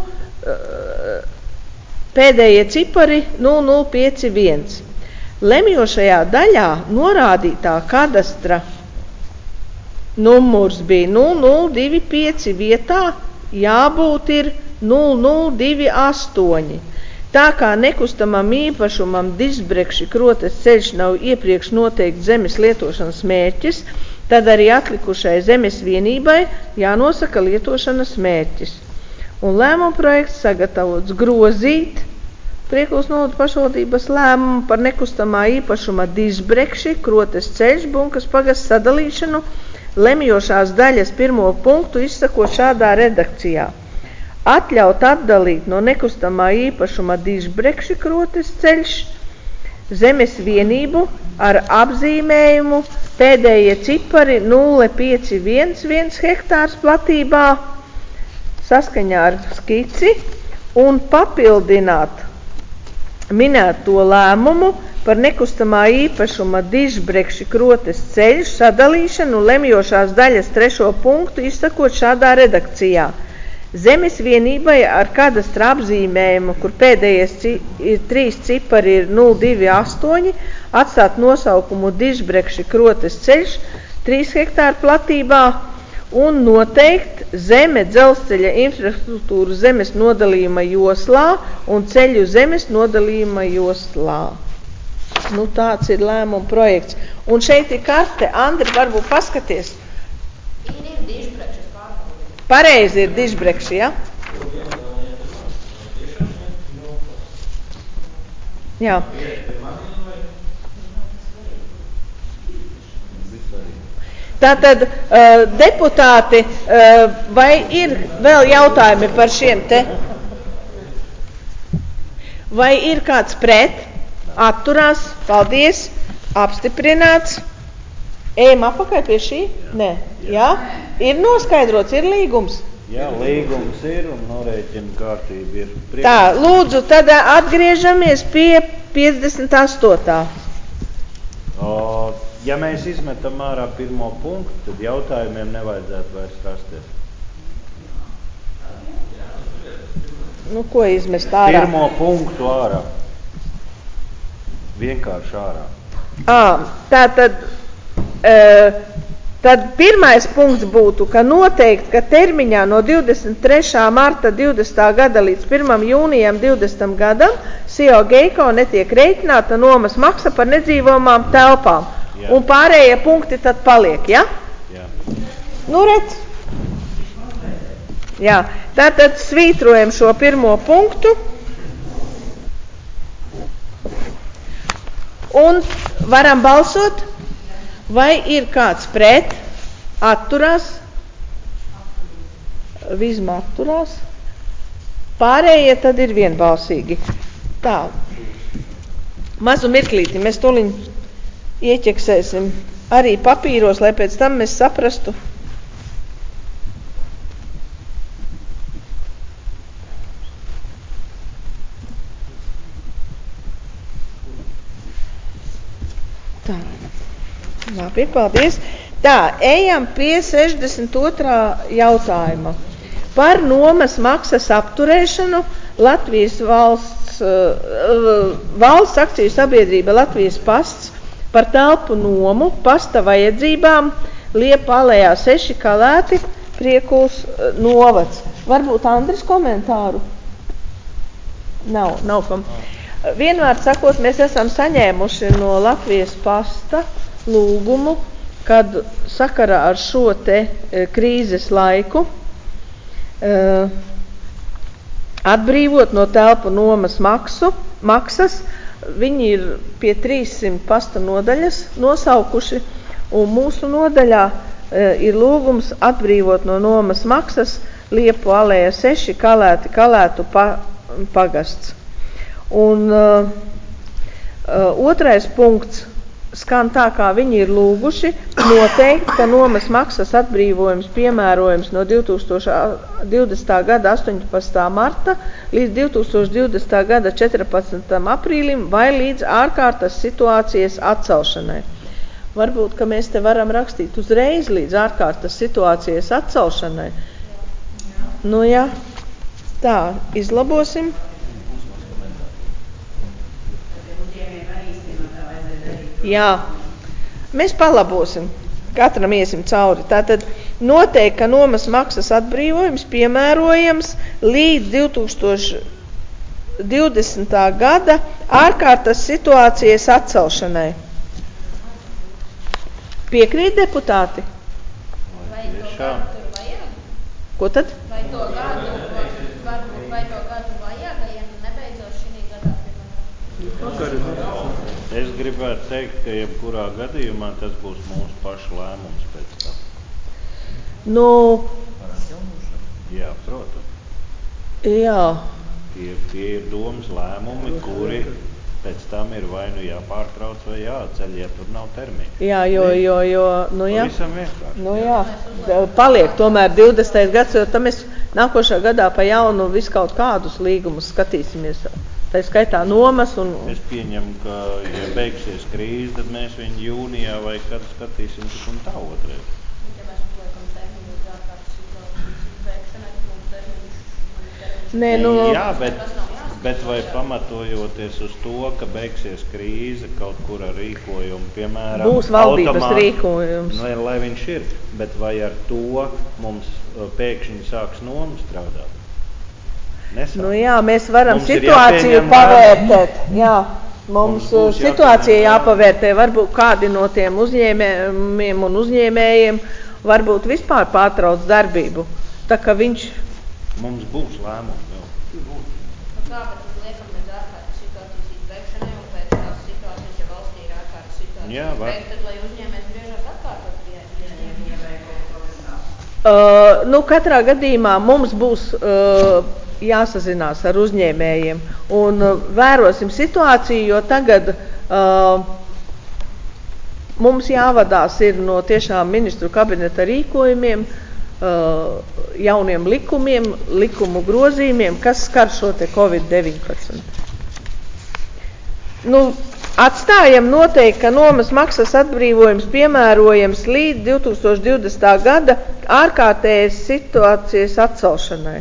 pēdējie cipari nulle nulle pieci viens. Lemjošajā daļā norādītā kadastra numurs bija nulle nulle divi pieci vietā, jābūt ir nulle nulle divi astoņi. Tā kā nekustamam īpašumam dižbrekši Krotes ceļš nav iepriekš noteikts zemes lietošanas mērķis, tad arī atlikušai zemes vienībai jānosaka lietošanas mērķis. Un lēmuma projekts sagatavots grozīt Priekulas novada pašvaldības lēmumu par nekustamā īpašuma dižbrekši Krotes ceļš, Bunkas pagasts sadalīšanu, lemjošās daļas pirmo punktu izsakot šādā redakcijā. Atļaut atdalīt no nekustamā īpašuma dižbrekši Krotes ceļš zemes vienību ar apzīmējumu pēdējie cipari nulle pieci viens viens hektārs platībā saskaņā ar skici un papildināt minēto lēmumu par nekustamā īpašuma dižbrekši Krotes ceļš sadalīšanu lemjošās daļas trešo punktu izsakot šādā redakcijā. Zemes vienībai ar kadastra apzīmējumu, kur pēdējais ci, ir trīs cipari ir nulle divi astoņi, atstāt nosaukumu dižbrekši Krotes ceļš trīs hektāru platībā un noteikt zeme dzelzceļa infrastruktūru zemes nodalījuma joslā un ceļu zemes nodalījuma joslā. Nu, tāds ir lēmuma projekts. Un šeit ir karte. Andri, varbūt paskaties. Ir dižbrekši pārbaudīt. Pareizi ir dižbrekši, ja? Jā. Tātad, uh, deputāti, uh, vai ir vēl jautājumi par šiem te? Vai ir kāds pret? Atturās? Paldies. Apstiprināts. Ejam apakaļ pie šī? Nē. Jā? Ir noskaidrots, ir līgums? Jā, līgums ir un norēķina kārtība ir. Priekš... Tā, lūdzu, tad atgriežamies pie piecdesmit astotā. O, ja mēs izmetam ārā pirmo punktu, tad jautājumiem nevajadzētu vairs rasties. Nu, ko izmest ārā? Pirmo punktu ārā. Vienkārši ārā. Ā, tā tad tad pirmais punkts būtu, ka noteikti, ka termiņā no divdesmit trešā marta divdesmitā gada līdz pirmam jūnijam divdesmitam gadam S I O Geiko netiek rēķināta nomas maksa par nedzīvojamām telpām. Jā. Un pārējie punkti tad paliek, ja? Jā. Nu, redz. Jā, tātad svītrojam šo pirmo punktu. Un varam balsot, vai ir kāds pret, atturās, Vizma atturās, pārējie tad ir vienbalsīgi. Tā, mazu mirklīti, mēs tuliņ ieķeksēsim arī papīros, lai pēc tam mēs saprastu. Tā, labi, paldies. Tā, ejam pie sešdesmit otrā jautājuma. Par nomas maksas apturēšanu Latvijas valsts, uh, valsts akciju sabiedrība Latvijas pasts par telpu nomu pasta vajadzībām Liepa alejā seši Kalēti, Priekuls uh, novads. Varbūt Andris komentāru? Nav, nav komentāru. Vienvārds sakot, mēs esam saņēmuši no Latvijas pasta lūgumu, kad sakarā ar šo te krīzes laiku atbrīvot no telpu nomas maksu, maksas, viņi ir pie trīssimt pasta nodaļas nosaukuši, un mūsu nodaļā ir lūgums atbrīvot no nomas maksas Liepu alejā seši Kalēti, Kalētu pa, pagasts. Un uh, uh, otrais punkts skan tā, kā viņi ir lūguši, noteikti, ka nomas maksas atbrīvojums piemērojums no divi tūkstoši divdesmitā gada astoņpadsmitā marta līdz divi tūkstoši divdesmitā gada četrpadsmitam aprīlim vai līdz ārkārtas situācijas atcelšanai. Varbūt, ka mēs te varam rakstīt uzreiz līdz ārkārtas situācijas atcelšanai. Nu jā, tā, izlabosim. Jā, mēs palabosim, katram iesim cauri. Tātad noteikti, ka nomas maksas atbrīvojums piemērojams līdz divi tūkstoši divdesmitā gada ārkārtas situācijas atcelšanai. Piekrīt deputāti? Vai to gadu tur vajag? Ko tad? Vai to gadu, varbūt, vai to gadu vajag, ja nebeidzot šī gadā, piemēram? Es gribētu teikt, ka jebkurā gadījumā tas būs mūsu pašu lēmums pēc tam. Nu, jā, protams. Jā. Tie, tie ir domas lēmumi, kuri pēc tam ir vai nu jāpārtrauc vai jāatceļ, ja tur nav termiņa. Jā, jo, jo, jo, nu jā. Pavisam vienkārši. Nu jā, paliek tomēr divdesmitais gads, jo tam mēs nākošā gadā pa jaunu visu kaut kādus līgumus skatīsimies. Tā skaitā nomas un... Es pieņemu, ka, ja beigsies krīze, tad mēs viņu jūnijā vai kad skatīsim tik un tā otrais. Ja mēs uzliekam termiņu uz ārkārtas situācijas veikšanai, tad mums termiņš... Nē, nu... Jā, bet, bet vai pamatojoties uz to, ka beigsies krīze kaut kur ar rīkojumu, piemēram... Būs valdības automāt, rīkojums. Lai, lai viņš ir, bet vai ar to mums pēkšņi sāks nomu strādāt? Nesāk. Nu jā, mēs varam mums situāciju pavērtēt. Jā, mums, mums situācija jāpavērtē. Varbūt kādi no tiem uzņēmējiem un uzņēmējiem varbūt vispār pārtrauc darbību. Tā kā viņš... Mums būs lēmumi jau. Nu kā, bet tad liekam līdz ārkārtas situācijas izbeigšanai un pēc tās situācijas, ja valstī ir ārkārtas situācijas izbeigta, tad lai uzņēmējs griežās atkārtot pie ieņēmējiem. Uh, nu, katrā gadījumā mums būs... Uh, jāsazinās ar uzņēmējiem un uh, vērosim situāciju, jo tagad uh, mums jāvadās ir no tiešām ministru kabineta rīkojumiem, uh, jauniem likumiem, likumu grozījumiem, kas skar šo te covid deviņpadsmit. Nu, atstājam noteikti, ka nomas maksas atbrīvojums piemērojams līdz divi tūkstoši divdesmitā gada ārkārtējas situācijas atcelšanai.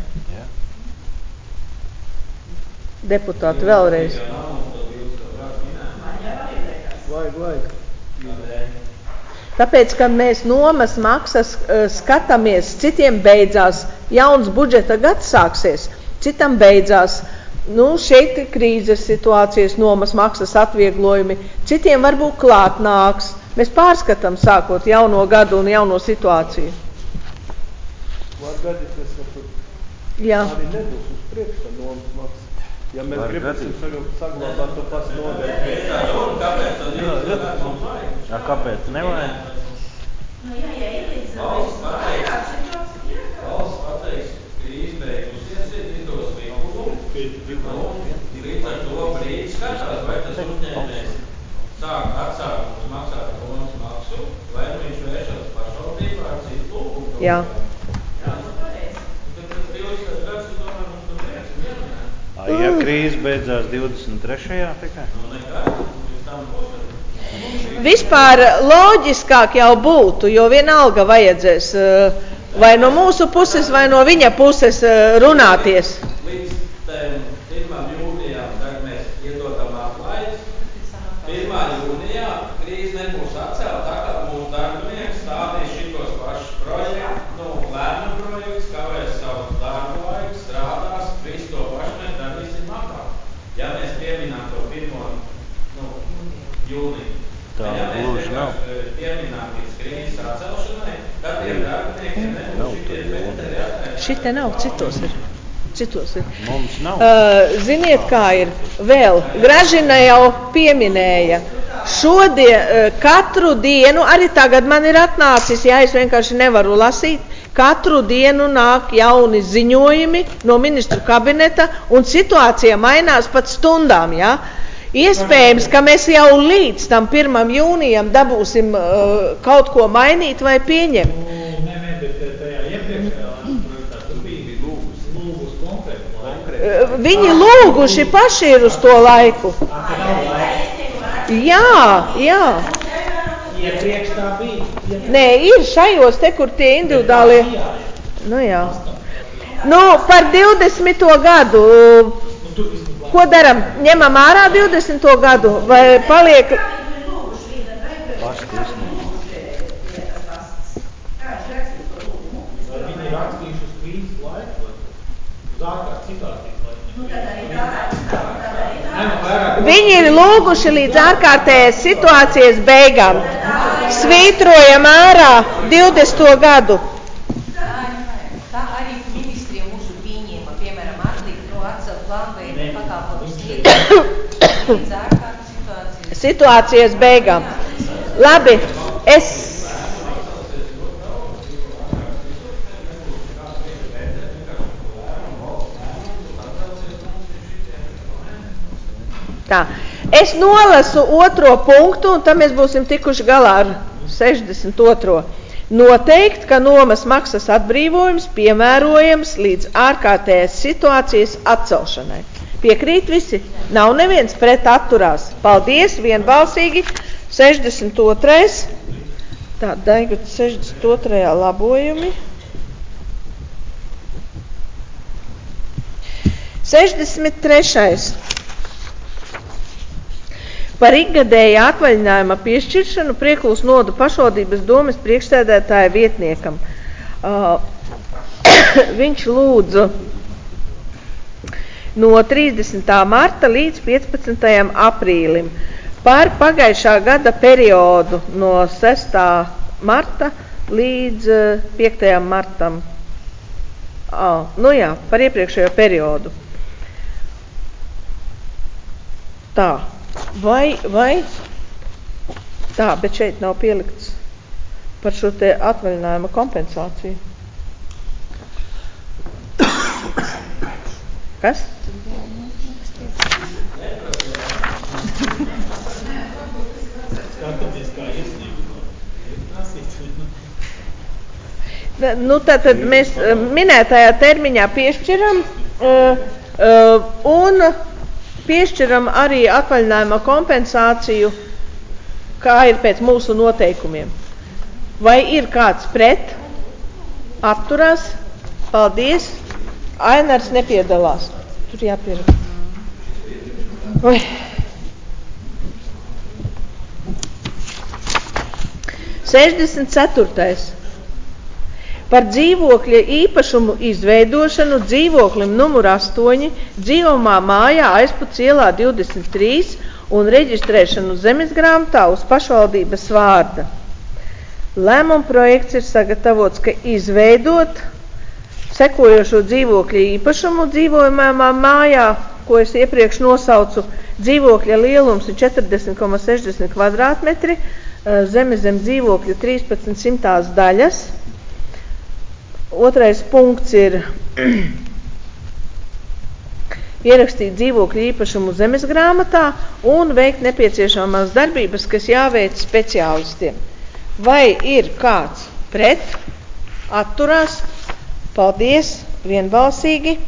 Deputāti vēlreiz. Vajag, vajag. Tāpēc, kad mēs nomas maksas uh, skatāmies, citiem beidzās, jauns budžeta gads sāksies, citam beidzās, nu, šeit ir krīzes situācijas, nomas maksas atvieglojumi, citiem varbūt klāt nāks. Mēs pārskatām sākot jauno gadu un jauno situāciju. Var gadīties, ka tur Jā. arī nebūs uz priekšu nomas maksas. Ja mēs Var gribēsim saglabāt to pašu nodeļu. Kāpēc tad jūs to gadu mums vajag? Jā, kāpēc nevajag? Nu, jā, jā, ir līdz Valsts pateiks, valsts pateiks, krīze beigusies, ir izdos likumu, un līdz ar to brīdi skatās, vai tas uzņēmējs sāk atsāk mums maksāt nomas maksu, vai nu viņš vēršas pašvaldībā ar citu lūgumu. Jā. Jā, nu, pareizi. Tad tas divdesmit gads, es domāju, mums tur neesam ieminēt. Ja krīze beidzās divdesmit trešajā tikai? Nu, nekad, pēc tam būs. Vispār loģiskāk jau būtu, jo vienalga vajadzēs vai no mūsu puses, vai no viņa puses runāties. Līdz pirmā jūnijā, kad mēs iedodam atlaides, pirmā jūnijā krīze nebūs atcēla, tā kā mūsu darbinieks stādīs šitos pašus projektus, nu, lēmu projekts, kavēs savu darbu laiku, strādās, visu to pašu mēs darīsim atkal. Ja mēs pieminām to pirmo, nu, jūniju. Tā ja gluži nav. mēs vienkārši pieminām līdz krīzes atcelšanai, tad tiem darbiniekiem nebūs šitie metri atnēs. Šite nav, citos ir. Citos ir. Mums nav. Uh, ziniet, kā ir vēl. Gražina jau pieminēja. Šodien, uh, katru dienu, arī tagad man ir atnācis, ja es vienkārši nevaru lasīt, katru dienu nāk jauni ziņojumi no ministru kabineta, un situācija mainās pat stundām, jā. Ja? Iespējams, ka mēs jau līdz tam pirmam jūnijam dabūsim uh, kaut ko mainīt vai pieņemt. Nu, nē, nē, bet tajā iepriekšējā projektā tur bija lūgus, lūgus konkrētu laiku. Uh, viņi lūguši paši ir uz to laiku. Jā, jā. Iepriekš tā bija. Nē, ir šajos te, kur tie individuālie. Nu jā. Nu, par divdesmito gadu. Ko daram? Ņemam ārā divdesmito gadu vai paliek? Viņi ir rakstījuši uz krīzes laiku, uz ārkārtas situācijas laiku. Viņi ir lūguši līdz ārkārtējas situācijas beigām. Svītrojam ārā divdesmito gadu. Tā arī ministrija mūsu pieņēma, piemēram, atlīt no atcelt plānveidu pakalpojumu sniegšanu līdz ārkārtas situācijas. Situācijas beigām. Labi, es... Tā. Es nolasu otro punktu, un tam mēs būsim tikuši galā ar sešdesmit otro Noteikt, ka nomas maksas atbrīvojums piemērojams līdz ārkārtējas situācijas atcelšanai. Piekrīt visi? Nav neviens pret atturās. Paldies, vienbalsīgi. sešdesmit otrais Tā, Daigot sešdesmit otrajā labojumi. sešdesmit trešais Par ikgadēja atvaļinājuma piešķiršanu Prieklulas nodu pašvaldības domes priekšsēdētāja vietniekam. Uh, viņš lūdzu no trīsdesmitā marta līdz piecpadsmitajam aprīlim par pagājušā gada periodu no sestā marta līdz piektajam martam. Oh, nu jā, par iepriekšējo periodu. Tā. Vai, vai, tā, bet šeit nav pielikts par šo te atvaļinājuma kompensāciju. Kas? Skatāmies, kā iesniegumā. Nu, tātad mēs minētajā termiņā piešķiram uh, uh, un piešķiram arī atvaļinājuma kompensāciju, kā ir pēc mūsu noteikumiem. Vai ir kāds pret? Atturās? Paldies. Ainars nepiedalās. Tur jāpieraksta. sešdesmit ceturtais Par dzīvokļa īpašumu izveidošanu dzīvoklim numur astoņi dzīvomā mājā Aizputs ielā divdesmit trīs un reģistrēšanu zemesgrāmatā uz pašvaldības vārda. Lēmuma projekts ir sagatavots, ka izveidot sekojošo dzīvokļa īpašumu dzīvojamā mājā, ko es iepriekš nosaucu, dzīvokļa lielums ir četrdesmit komats sešdesmit kvadrātmetri, zeme zem dzīvokļa trīspadsmit simtās daļas. Otrais punkts ir ierakstīt dzīvokļu īpašumu zemesgrāmatā un veikt nepieciešamās darbības, kas jāveic speciālistiem. Vai ir kāds pret? Atturās? Paldies, vienbalsīgi.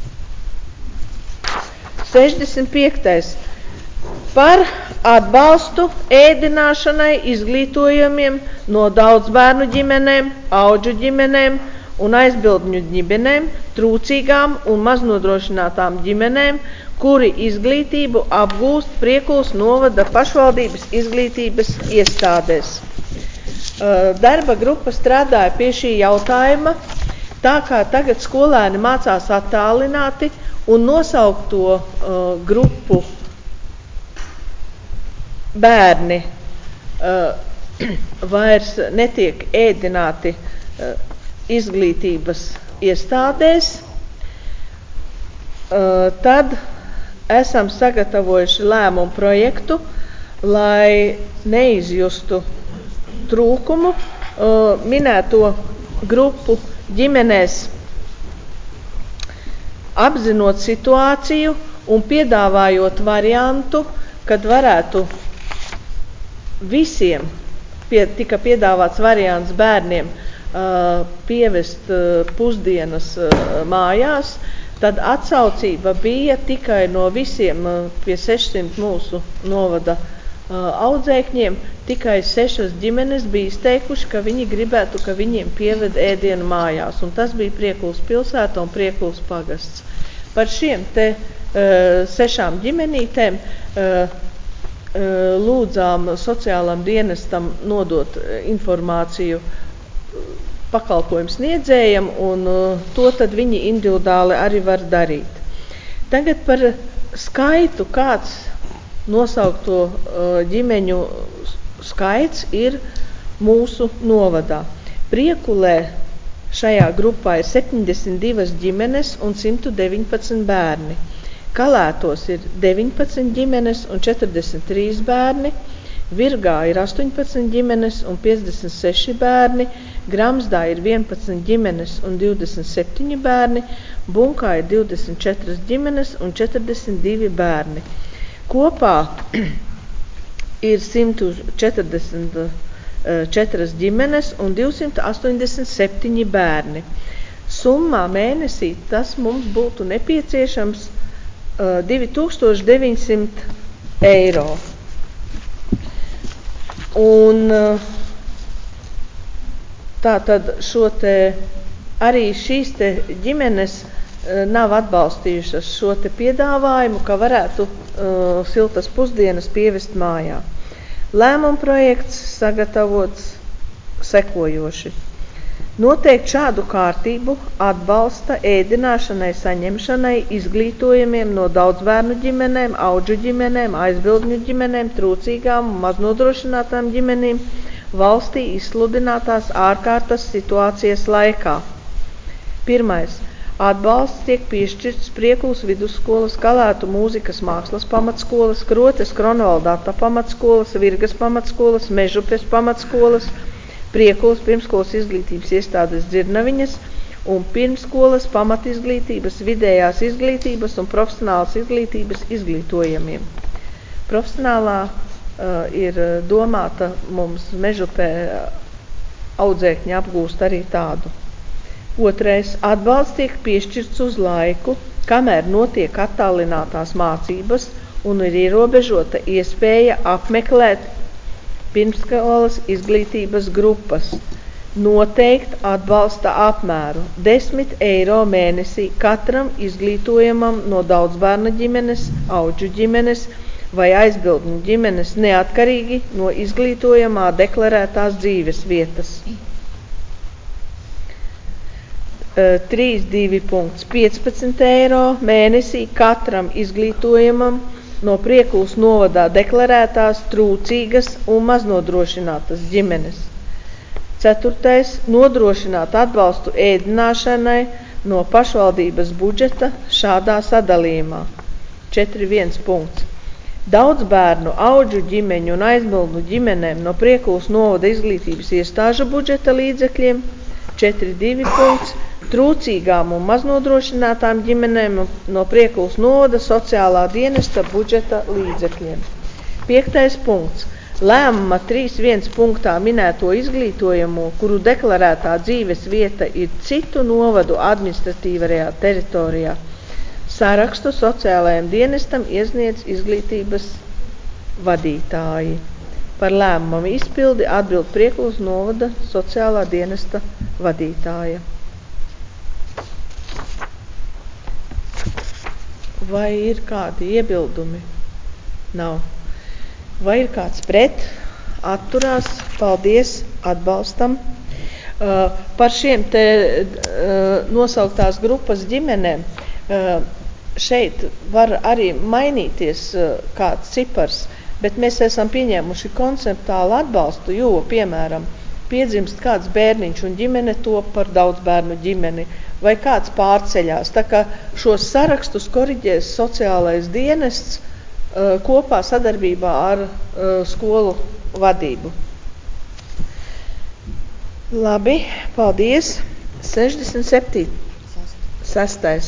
sešdesmit piektais Par atbalstu ēdināšanai izglītojumiem no daudzbērnu ģimenēm, audžu ģimenēm un aizbildņu ģimenēm, trūcīgām un maznodrošinātām ģimenēm, kuri izglītību apgūst Priekulas novada pašvaldības izglītības iestādēs. Darba grupa strādāja pie šī jautājuma, tā kā tagad skolēni mācās attālināti un nosaukto uh, grupu bērni uh, vairs netiek ēdināti uh, izglītības iestādēs, uh, tad esam sagatavojuši lēmumu projektu, lai neizjustu trūkumu uh, minēto grupu ģimenēs, apzinot situāciju un piedāvājot variantu, kad varētu visiem, pie, tika piedāvāts variants bērniem uh, pievest uh, pusdienas uh, mājās, tad atsaucība bija tikai no visiem uh, pie sešsimt mūsu novada uh, audzēkņiem, tikai sešas ģimenes bija izteikuši, ka viņi gribētu, ka viņiem pieved ēdienu mājās, un tas bija Priekulas pilsēta un Priekulas pagasts. Par šiem te uh, sešām ģimenītēm uh, lūdzām sociālam dienestam nodot informāciju pakalpojumu sniedzējam, un to tad viņi individuāli arī var darīt. Tagad par skaitu, kāds nosaukto ģimeņu skaits ir mūsu novadā. Priekulē šajā grupā ir septiņdesmit divas ģimenes un simt deviņpadsmit bērni. Kalētos ir deviņpadsmit ģimenes un četrdesmit trīs bērni, Virgā ir astoņpadsmit ģimenes un piecdesmit seši bērni, Gramsdā ir vienpadsmit ģimenes un divdesmit septiņi bērni, Bunkā ir divdesmit četras ģimenes un četrdesmit divi bērni. Kopā ir simt četrdesmit četras ģimenes un divsimt astoņdesmit septiņi bērni. Summā mēnesī tas mums būtu nepieciešams divi tūkstoši deviņsimt eiro. Un tā tad šo te, arī šīs te ģimenes nav atbalstījušas šo te piedāvājumu, ka varētu uh, siltas pusdienas pievest mājā. Lēmuma projekts sagatavots sekojoši. Noteikt šādu kārtību atbalsta ēdināšanai saņemšanai izglītojumiem no daudzbērnu ģimenēm, audžu ģimenēm, aizbildņu ģimenēm, trūcīgām un maznodrošinātām ģimenēm valstī izsludinātās ārkārtas situācijas laikā. Pirmais. Atbalsts tiek piešķirts Priekulas vidusskolas, Kalētu mūzikas mākslas pamatskolas, Krotes Kronvaldāta pamatskolas, Virgas pamatskolas, Mežupes pamatskolas, Priekulas pirmskolas izglītības iestādes Dzirnaviņas un pirmskolas pamatizglītības, vidējās izglītības un profesionālas izglītības izglītojamiem. Profesionālā uh, ir domāta mums Mežupē audzēkņi apgūst arī tādu. Otrais. Atbalsts tiek piešķirts uz laiku, kamēr notiek attālinātās mācības un ir ierobežota iespēja apmeklēt pirmskolas izglītības grupas. Noteikt atbalsta apmēru desmit eiro mēnesī katram izglītojamam no daudzbērna ģimenes, audžu ģimenes vai aizbildņu ģimenes neatkarīgi no izglītojamā deklarētās dzīves vietas. trīs divi piecpadsmit eiro mēnesī katram izglītojamam no Priekulas novadā deklarētās trūcīgas un maznodrošinātas ģimenes. Ceturtais. Nodrošināt atbalstu ēdināšanai no pašvaldības budžeta šādā sadalījumā. četri viens punkts. Daudz bērnu, audžu ģimeņu un aizbildņu ģimenēm no Priekulas novada izglītības iestāžu budžeta līdzekļiem. četri divi punkts. Trūcīgām un maznodrošinātām ģimenēm no Priekulas novada sociālā dienesta budžeta līdzekļiem. Piektais punkts. Lēmuma trīs viens punktā minēto izglītojamo, kuru deklarētā dzīves vieta ir citu novadu administratīvajā teritorijā. Sarakstu sociālajiem dienestam iesniedz izglītības vadītāji. Par lēmumu izpildi atbild Priekulas novada sociālā dienesta vadītāja. Vai ir kādi iebildumi? Nav. Vai ir kāds pret? Atturās. Paldies. Atbalstam. Uh, par šiem te uh, nosauktās grupas ģimenēm uh, šeit var arī mainīties uh, kāds cipars, bet mēs esam pieņēmuši konceptuālu atbalstu, jo, piemēram, piedzimst kāds bērniņš un ģimene top par daudz bērnu ģimeni, vai kāds pārceļās. Tā kā šos sarakstus koriģēs sociālais dienests uh, kopā sadarbībā ar uh, skolu vadību. Labi, paldies. sešdesmit septiņi. Sastais.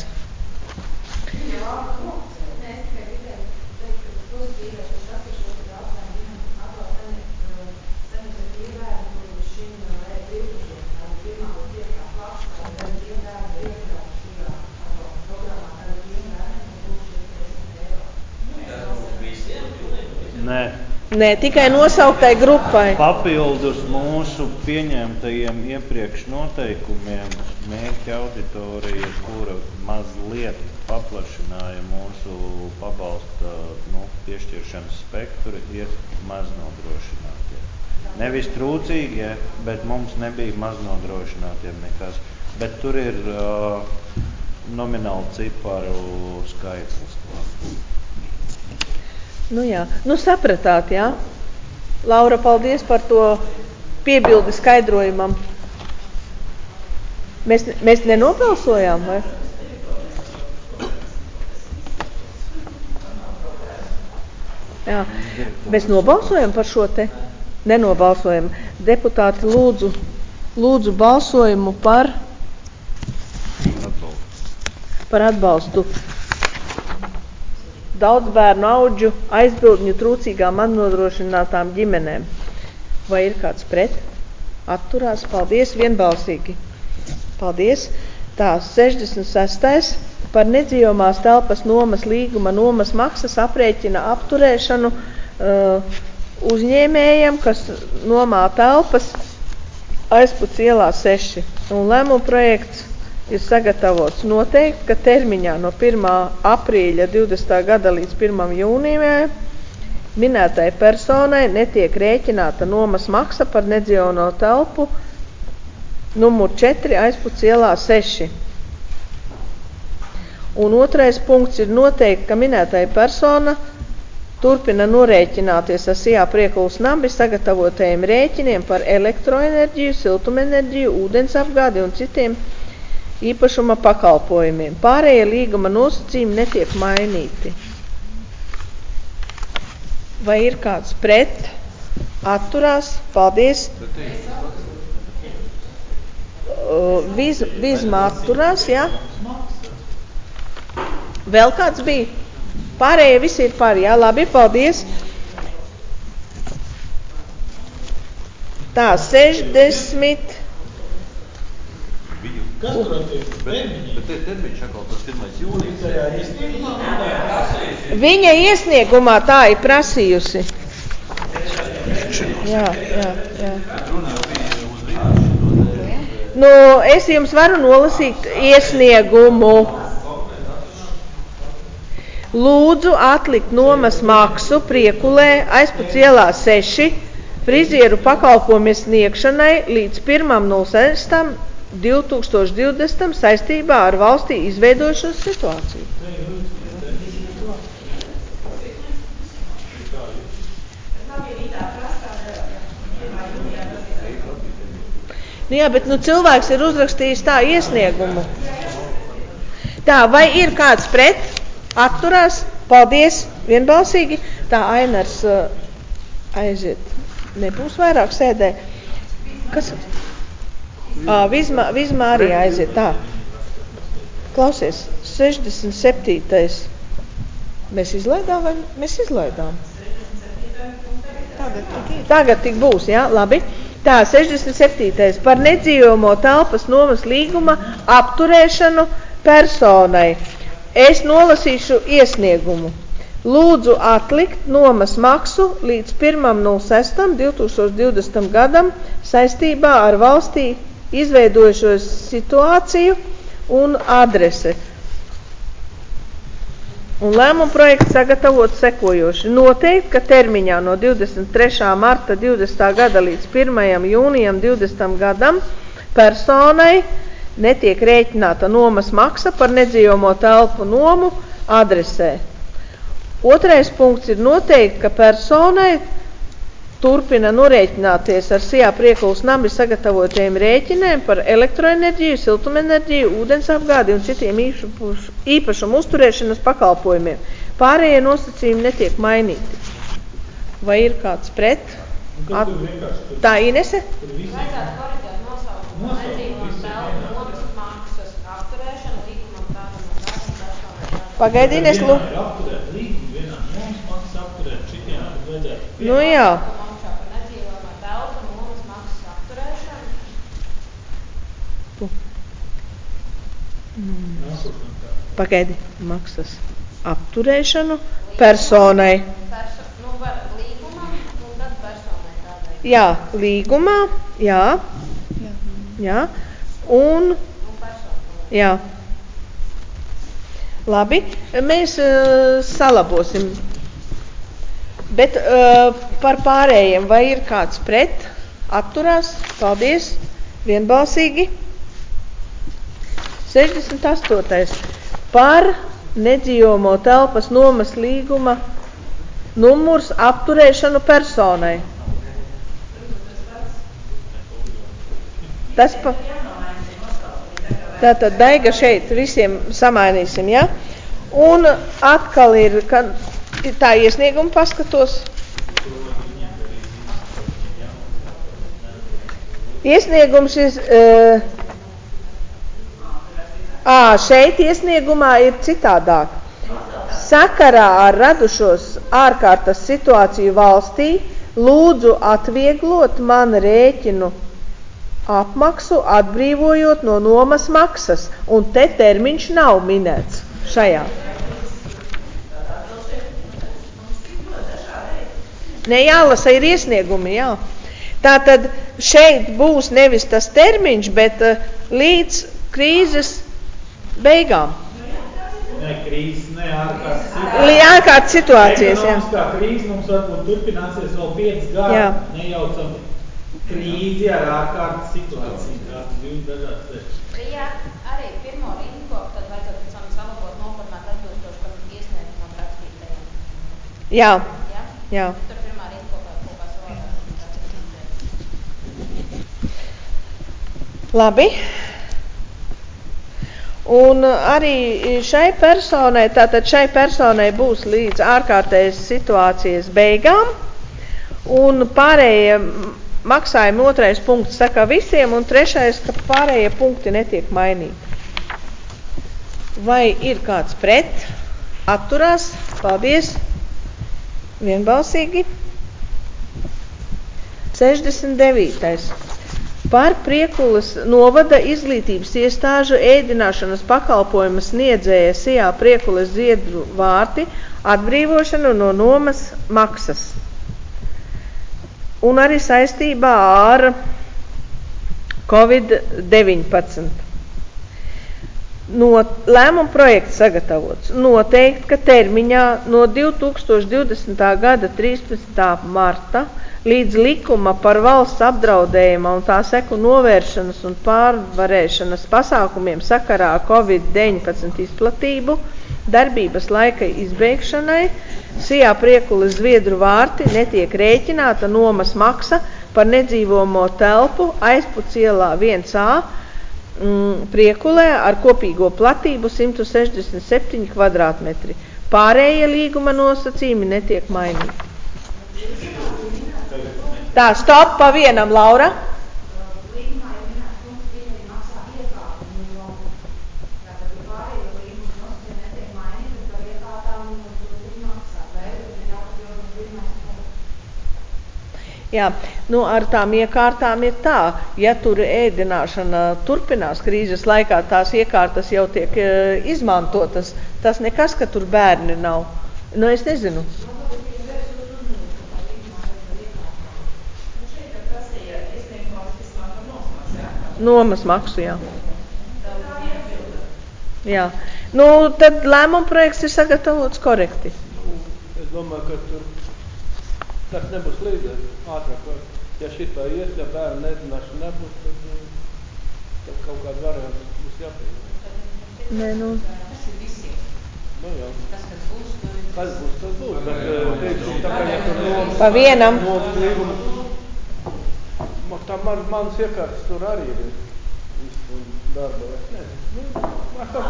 Nē. Nē, tikai nosauktai grupai. Papildus mūsu pieņemtajiem iepriekš noteikumiem mērķa auditorija, kura mazliet paplašināja mūsu pabalsta nu, piešķiršanas spektru, ir maznodrošinātie. Nevis trūcīgie, bet mums nebija maznodrošinātiem nekas. Bet tur ir uh, nomināli ciparu skaitlis. Nu jā, nu sapratāt, jā. Laura, paldies par to piebildi skaidrojumam. Mēs, mēs nenobalsojām, vai? Jā, mēs nobalsojam par šo te? Nenobalsojam. Deputāti lūdzu, lūdzu balsojumu par, par atbalstu. Daudz bērnu audžu aizbildņu trūcīgām maznodrošinātām ģimenēm. Vai ir kāds pret? Atturās. Paldies, vienbalsīgi. Paldies. Tā, sešdesmit sestais. Par nedzīvamās telpas nomas līguma nomas maksas aprēķina apturēšanu uh, uzņēmējiem, kas nomā telpas Aizputs ielā seši. Un lēmuma projekts ir sagatavots noteikti, ka termiņā no pirmā aprīļa divdesmitā gada līdz pirmam jūnijam minētai personai netiek rēķināta nomas maksa par nedzīvamo telpu numur četri Aizputs ielā seši. Un otrais punkts ir noteikti, ka minētai persona turpina norēķināties ar Sijā Priekulas nabi sagatavotajiem rēķiniem par elektroenerģiju, siltumenerģiju, ūdensapgādi un citiem īpašuma pakalpojumiem. Pārējie līguma nosacījumi netiek mainīti. Vai ir kāds pret? Atturās? Paldies. Viz, vizma atturās, jā? Vēl kāds bija? Pārējie visi ir pār, jā? Labi, paldies. Tā, sešdesmit. Kas tur attiec? Bet te termiņš atkal tas pirmais jūnijas. Viņa iesniegumā tā ir prasījusi. Jā, jā, jā. Nu, es jums varu nolasīt iesniegumu. Lūdzu atlikt nomas maksu Priekulē aizpēc ielā seši frizieru pakalpojumu sniegšanai līdz pirmam nulles sestam divi tūkstoši divdesmitam saistībā ar valstī izveidošanas situāciju. Nu jā, bet nu cilvēks ir uzrakstījis tā iesniegumu. Tā, vai ir kāds pret? Atturās? Paldies, vienbalsīgi. Tā, Ainars uh, aiziet. Nebūs vairāk sēdē. Kas? Ā, Vizma, Vizma arī aiziet. Tā. Klausies, sešdesmit septītais Mēs izlaidām vai mēs izlaidām? Tagad tik ir. Tagad tik būs, jā, labi. Tā, sešdesmit septītais par nedzīvojamo telpas nomas līguma apturēšanu personai. Es nolasīšu iesniegumu. Lūdzu atlikt nomas maksu līdz pirmam nulles sestam divi tūkstoši divdesmitam gadam saistībā ar valstī izveidojušos situāciju un adrese. Un lēmuma projekts sagatavot sekojoši. Noteikt, ka termiņā no divdesmit trešā marta divdesmitā gada līdz pirmajam jūnijam divdesmitam gadam personai netiek rēķināta nomas maksa par nedzīvojamo telpu nomu adresē. Otrais punkts ir noteikt, ka personai turpina norēķināties ar Sijā Priekulas nami sagatavotiem rēķiniem par elektroenerģiju, siltumenerģiju, ūdensapgādi un citiem īpašumu uzturēšanas pakalpojumiem. Pārējie nosacījumi netiek mainīti. Vai ir kāds pret? At... Tā, Inese? Vajadzētu koriģēt nosaukumu nedzīvojamo telpu nomas maksas apturēšanu līgumam tādam un tādam personai. Pagaidi, Ines, lu... Apturēt līgumu vienā nomas maksas apturēt šitiem, kad vajadzētu. Nu jā. Pagaidi, maksas apturēšanu personai. Perso, nu, var līgumam un tad personai tādai. Jā, līgumā, jā, jā, un, jā. Labi, mēs uh, salabosim, bet uh, par pārējiem, vai ir kāds pret, atturās, paldies, vienbalsīgi. sešdesmit astotais par nedzīvojamo telpas nomas līguma numurs apturēšanu personai. Tas pa... Tātad Daiga šeit visiem samainīsim, ja? Un atkal ir, ka tā iesnieguma paskatos. Iesniegums šis... Uh, Ā, šeit iesniegumā ir citādāk. Sakarā ar radušos ārkārtas situāciju valstī lūdzu atvieglot man rēķinu apmaksu, atbrīvojot no nomas maksas, un te termiņš nav minēts šajā. Ne, jālasa ir iesniegumi, jā. Tātad šeit būs nevis tas termiņš, bet uh, līdz krīzes beigām. Ne, krīzes, ne ārkārtas situācijas. Ārkārtas situācijas, jā. Ekonomiskā krīze mums varbūt turpināsies vēl piecas gadi. Jā. Nejaucam krīzi ar ārkārtas situāciju. Tās divas dažādas lietas. Ja arī pirmo rindkopu, tad vajadzētu pēc tam salabot noformēt atbilstoši, kam iesniegumam rakstītajiem. Jā. Ja? Jā. Tur pirmā rindkopā kaut kā savādāk. Labi. Un arī šai personai, tātad šai personai būs līdz ārkārtējas situācijas beigām, un pārējie maksājumi otrais punkts saka visiem, un trešais, ka pārējie punkti netiek mainīti. Vai ir kāds pret? Atturās? Paldies! Vienbalsīgi. sešdesmit devītais Par Priekulas novada izglītības iestāžu ēdināšanas pakalpojuma sniedzēja Sijā Priekulas Ziedru vārti atbrīvošanu no nomas maksas. Un arī saistībā ar covid deviņpadsmit. No lēmuma projekts sagatavots. Noteikt, ka termiņā no divi tūkstoši divdesmitā gada trīspadsmitā marta līdz likuma par valsts apdraudējuma un tā seku novēršanas un pārvarēšanas pasākumiem sakarā covid deviņpadsmit izplatību darbības laika izbeigšanai Sijā Priekule Zviedru vārti netiek rēķināta nomas maksa par nedzīvomo telpu Aizputs ielā viens A Priekulē ar kopīgo platību simt sešdesmit septiņi kvadrātmetri. Pārējie līguma nosacījumi netiek mainīti. Tā, stop pa vienam, Laura. Līgumā ir minēts punkts, ka viņi maksā iekārtu un nomu. Tātad, ja pārējie līguma nosacījumi netiek mainīti, tad par iekārtām viņi maksā. Vai ir jāpapilda pirmais punkts? Jā, nu ar tām iekārtām ir tā, ja tur ēdināšana turpinās krīzes laikā, tās iekārtas jau tiek e, izmantotas, tas nekas, ka tur bērni nav. Nu, es nezinu. Nomas maksu, jā. Jā. Nu, tad lēmuma projekts ir sagatavots korekti. Es domāju, ka tur tas nebūs līdzēs ātrāk. Ja šitā ies, ja bērnu nedināšana nebūs, tad, tad kaut kāds variants būs jāpieņem. Nē, nu. Tas ir visiem. Nu jā. Tas, kas būs, tur ir. Kas būs, tas būs. Bet, teiksim, tā kā ja tur nomas, Pa vienam. nomas līguma, tā man, manas iekārtas tur arī ir. Darba, es nezinu. Nu, es tā,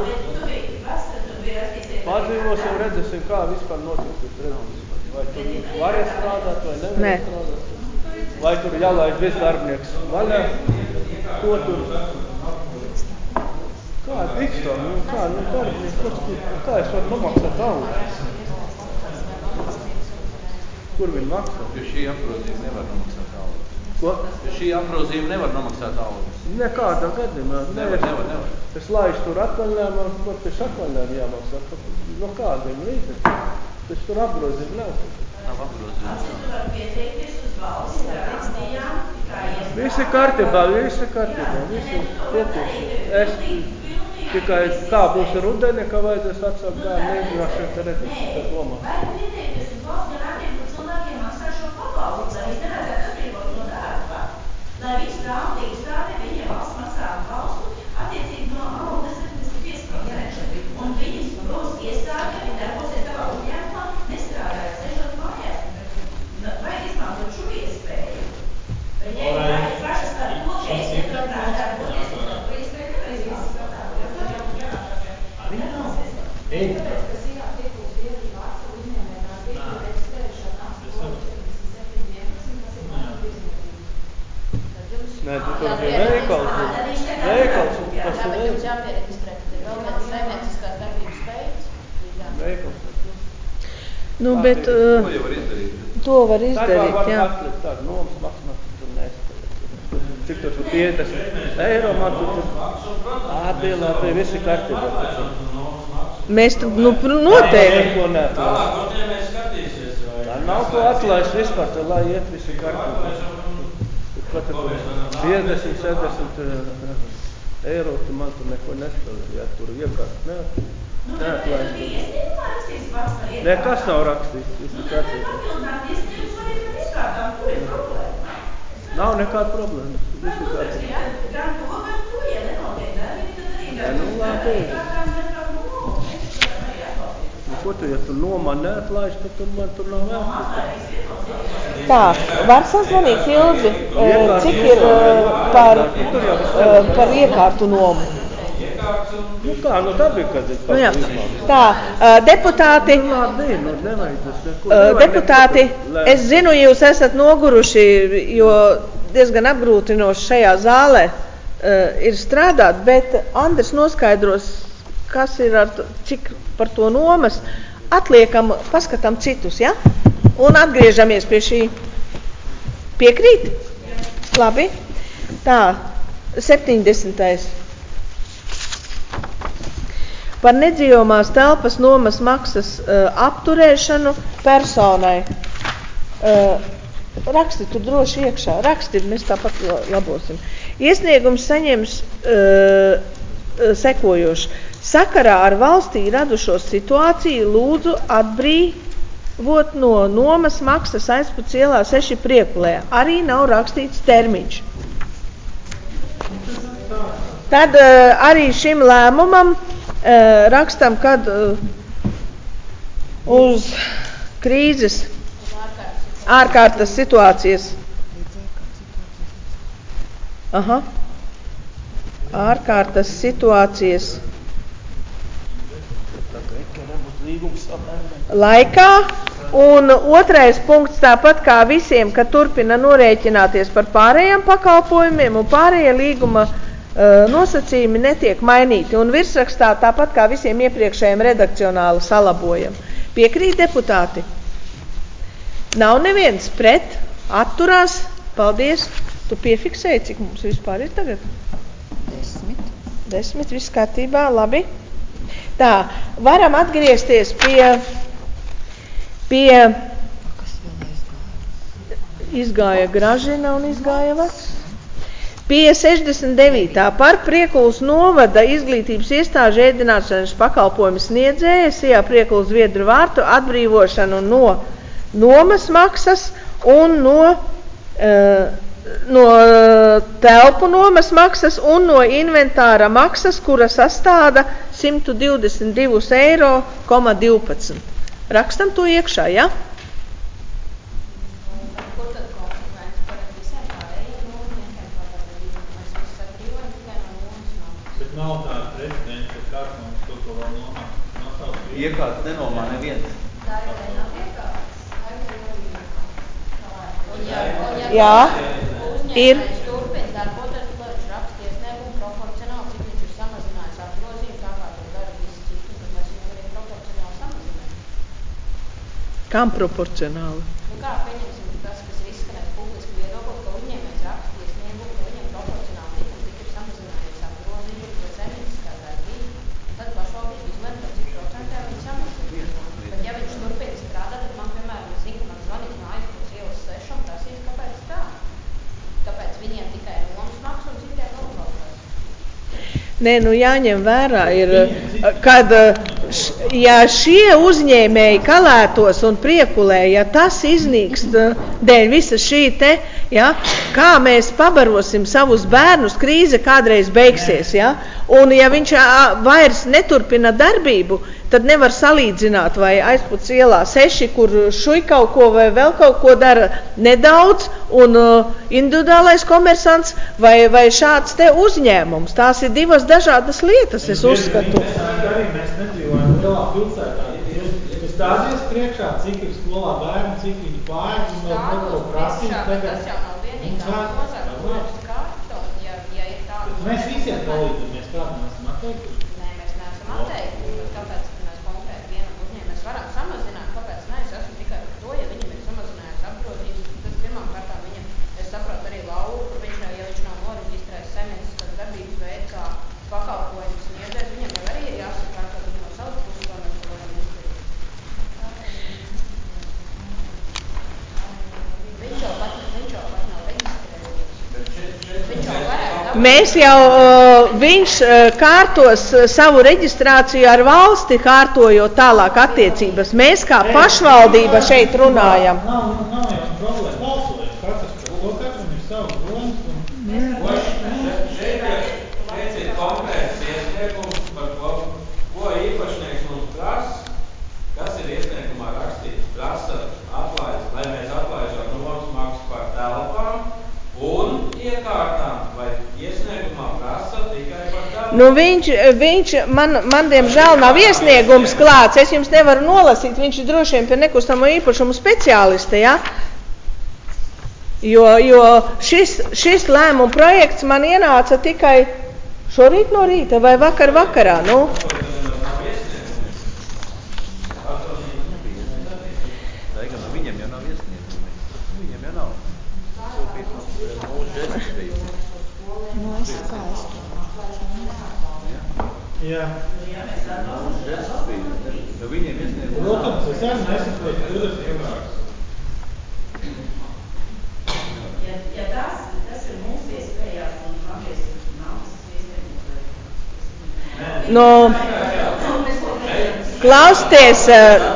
Padzīvosim, redzēsim, kā vispār notiks. Vai tur varēs strādāt, vai nevarēs strādāt. Vai tur jālaid viss darbinieks vaļā. Ko tur? Kā tikstam? Nu, kā, nu, darbinieks, ko, kā es varu nomaksāt algu? Kur viņi maksā? Jo šī apgrozījuma nevar nomaksāt algu. Ko? Jo šī apgrozījuma nevar nomaksāt algu. Nekādā gadījumā. Nevar, nevar, nevar. Es laišu tur atvaļinājumā, man pēc atvaļinājuma jāmaksā. No kādiem līdzekļiem? Tas tur apgrozījumi nav. Nav apgrozījumi. Tu var pieteikties uz valsts garantijām, kā iestādi. Visi kārtībā, visi kārtībā, visi pieteikties. Es tikai kā būs rudeni, ka vajadzēs atsākt bērnu neizgrāšanu, te redzēsim, ka domā. Vai pieteikties uz valsts garantiju, kur cilvēkiem maksā šo pabalstu, lai viņi neredzētu atbrīvot no darba, lai visu grāmatu izstrādē, viņiem valsts maksā atbalstu, attiecīgi no algas septiņdesmit pieci procenti. Un viņi būs iestāde, viņi darbosies savā uzņēmumā, nestrādājot, sēžot mājās. Vajag izmantot šo iespēju. Viņiem ir pašas par to, ka es neturprāt darboties, un to iespēju nevar izmantot. Tāpēc, ka Sijā Priekule Zviedru vārds uzņēmē darbību reģistrēšana astoņi septiņdesmit septiņi vienpadsmit, kas ir mana tiesniecība. Nē, tu tur ir veikals. Veikals, un tas ir Jums jāpiereģistrē, tad ir vēl viens saimnieciskās darbības veids. veikals. Nu, bet To uh, jau var izdarīt. to var Tā izdarīt, var jā. atlikt tādu nomas maksimā, tur nespēj. Cik tur tur piecdesmit eiro man tur tur atbilā, tur visi kārtībā. Mēs tu, nu, pr- noteikti. Neko neatlaist. Tālāk, kur mēs skatīsies, vai... Tā nav ko atlaist vispār, tad lai iet visi kārtībā. Ko tur piecdesmit, septiņdesmit eiro, tu man tur neko nespēlē, ja tur iekārt ne, Nu, bet tu neatlaist. biji iesniegumā rakstīts valsts par iekārtām. Nekas nav rakstīts, visi Nu, tad kārtībā. papildināt iesniegumus var iet par izkārtām, tur ir problēma. Nav nekāda problēma, Nu, visi nu, kārtībā. jā, gan to, gan to, ja nenotiek darbība, tad arī Ja, nu, labi. iekārtām nevar, nu, mēs varam arī atbalstīt. Nu, ko tu, ja tu nomā neatlaist, tad tur man tur nav vērtības. Tā, var sazvanīt Ilzi, uh, cik ir uh, par, uh, par iekārtu nomu. Nu kā, nu tad bija, kad ir Nu, jā. izmantot. Tā, uh, deputāti, Nu labi, nu nevajag tas neko. uh, nevajag deputāti, neko, lai- es zinu, jūs esat noguruši, jo diezgan apgrūtinoši šajā zālē uh, ir strādāt, bet Andris noskaidros, kas ir ar, to- cik par to nomas, atliekam, paskatām citus, ja? Un atgriežamies pie šī. Piekrīt? Labi. Tā, septiņdesmitais. Par nedzīvomās telpas nomas maksas uh, apturēšanu personai. Uh, raksti tur droši iekšā, raksti, mēs tāpat la- labosim. Iesniegums saņems uh, sekojoši. Sakarā ar valstī radušo situāciju lūdzu atbrīvot no nomas maksas Aizputs ielā seši Priekulē. Arī nav rakstīts termiņš. Tad arī šim lēmumam rakstam, kad uz krīzes ārkārtas situācijas. Aha. Ārkārtas situācijas laikā. Un otrais punkts tāpat kā visiem, ka turpina norēķināties par pārējiem pakalpojumiem un pārējie līguma uh, nosacījumi netiek mainīti. Un virsrakstā tāpat kā visiem iepriekšējiem redakcionāli salabojam. Piekrīt deputāti? Nav neviens pret, atturās. Paldies. Tu piefiksēji, cik mums vispār ir tagad? Desmit. Desmit, viss kārtībā, labi. Tā, varam atgriezties pie, pie izgāja Gražina un izgāja Vacs. Pie sešdesmit devītā par Priekulas novada izglītības iestāžu ēdināšanas pakalpojumu sniedzēja Sijā Priekulas Zviedru vārtu atbrīvošanu no nomas maksas un no uh, no telpu nomas maksas un no inventāra maksas, kura sastāda simt divdesmit divi eiro koma divpadsmit. Rakstam to iekšā, ja? Ko tad konsekvences par visiem pārējiem nometniekiem, tātad mēs visi atbrīvojam tikai no nomas maksas? Bet nav tāda precedenta, ka kāds mums to, ko vēl nomā, nav savs vietas. Iekārts nenomā neviens. Daļai nav iekārtas, daļai nav iekārtas. Un ja, un ja Jā. Ir. uzņēmējs turpina darboties, tad viņš raksta iesniegumu proporcionāli, cik viņš ir samazinājis apgrozījumu, tā kā to dara visi citi, tad mēs viņam arī proporcionāli samazinājam. Kam proporcionāli? Nu kā, pieņemsim tas, kas ir izskanējis publiski viedokli, ka uzņēmējs raksta iesniegumu, ka viņam proporcionāli tik un tik ir samazinājies apgrozījumu, bet zemnieciskā darbība, tad pašvaldība izlem, par cik procentē viņi samazina. Bet ja viņš turpina strādāt, tad man, piemēram, es zinu, ka man zvanīs no Aizputs ielas seši un prasīs, kāpēc tā. Kāpēc viņiem tikai nomas maksa un citiem vēl kaut kas? Nē, nu jāņem vērā ir, kad š, ja šie uzņēmēji kalētos un Priekulē, ja tas iznīkst dēļ visa šī te, ja, kā mēs pabarosim savus bērnus, krīze kādreiz beigsies, ja, un ja viņš vairs neturpina darbību, tad nevar salīdzināt, vai Aizputs ielā seši, kur šuj kaut ko vai vēl kaut ko dara nedaudz, un uh, individuālais komersants, vai, vai šāds te uzņēmums. Tās ir divas dažādas lietas, es uzskatu. Arī mēs nedzīvojam lielā pilsētā. Ja stāties priekšā, cik ir skolā bērni, cik viņi klājas, un vēl kaut ko prasīt. Tas jau nav vienīgā nozara, kur ir skārta, un ja, ja ir tāda... Mēs visiem palīdzamies, kādu mēs esam atteikuši. Nē, mēs neesam atteikuši, bet kāpēc mēs konkrēti vienam uzņēmējam mēs varam samazināt, kāpēc ne, es esmu tikai par to, ja viņam ir samazinājusi apgrozījums, tas pirmām kārtām viņam, es saprotu arī Lauru, ka viņš jau, ja viņš nav noreģistrējis saimnieciskas darbības veids kā pakalpojumu sniedzējs, viņam jau arī ir jāsaprāt, ka viņš no savas puses, ko mēs varam izdarīt. Viņš jau pat, viņš jau pat nav reģistrējies. Viņš jau varētu... Mēs jau, uh, viņš uh, kārtos savu reģistrāciju ar valsti, kārtojot tālāk attiecības. Mēs kā pašvaldība šeit runājam. Nav, nav jau problēma. Balsojas katrs par to, katram ir savs domas. Šeit ir konkrēts iesniegums par ko, ko īpašnieks mums prasa, kas ir iesniegumā rakstīts. Prasa atlaist, lai mēs atlaižam nomas maksu par telpām un iekārtām, vai iesniegumā prasa tikai par telpām. Nu viņš, viņš man, man diemžēl nav iesniegums klāts, es jums nevaru nolasīt, viņš ir droši vien pie nekustamo īpašumu speciālista, ja? Jo, jo šis, šis lēmuma projekts man ienāca tikai šorīt no rīta vai vakar vakarā, nu. Viņam jau nav iesniegumi. Viņam jau nav. Sūtīt mums mūsu žestas bija. Nu, es kā es to Jā. Mūsu žestas bija. Jo viņiem iesniegumi nav. Protams, es arī nesaprotu, kur tas ievārds. Ja, ja tas, tas ir mūsu iespējās un paties naudas iesniegums, vai tas ir Nu, klausieties,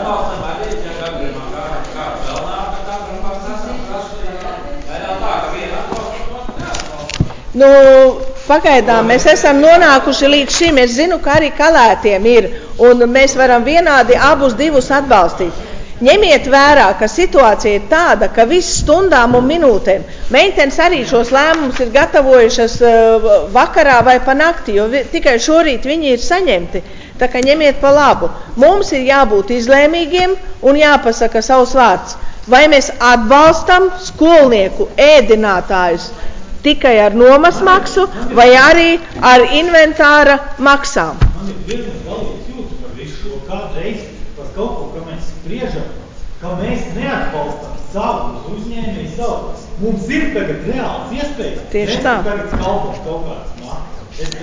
nu, pagaidām mēs esam nonākuši līdz šim. Es zinu, ka arī kalētiem ir, un mēs varam vienādi abus divus atbalstīt. Ņemiet vērā, ka situācija ir tāda, ka viss stundām un minūtēm. Meitenes arī šos lēmumus ir gatavojušas vakarā vai pa nakti, jo tikai šorīt viņi ir saņemti. Tā kā ņemiet pa labu. Mums ir jābūt izlēmīgiem un jāpasaka savs vārds. Vai mēs atbalstam skolnieku ēdinātājus tikai ar nomas maksu vai arī ar inventāra maksām? Man ir diezgan galīgs jūtas par visu šo kādreiz, par kaut ko, ka mēs spriežam, ka mēs neatbalstam savus uzņēmējus, savus. Mums ir tagad reāls iespējas. Tieši tā. Mēs tagad skalpam kaut kāds maksas. Es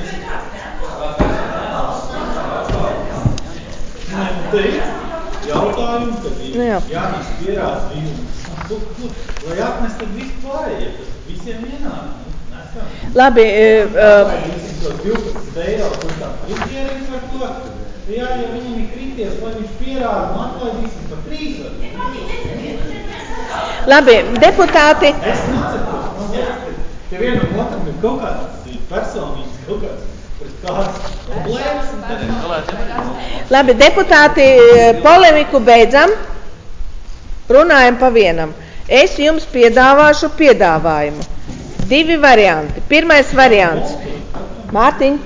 Nē, nu te ir jautājumi, kad ir jānīs pierās viņu. Lai atnes tad visu pārējie, tas visiem vienādi. Nesam. Labi. Uh, divpadsmit eiro, kur tā friģierings var to. Jā, ja viņam ir krities, lai viņš pierāda, un atlaidīsim par trīs var. Labi, deputāti. Es nesaprotu, man liekas, ka te vienam otram ir kaut kāds personīgs, kaut kāds pret kāds problēmas. Labi, deputāti, polemiku beidzam, runājam pa vienam. Es jums piedāvāšu piedāvājumu. Divi varianti. Pirmais variants. Mārtiņ.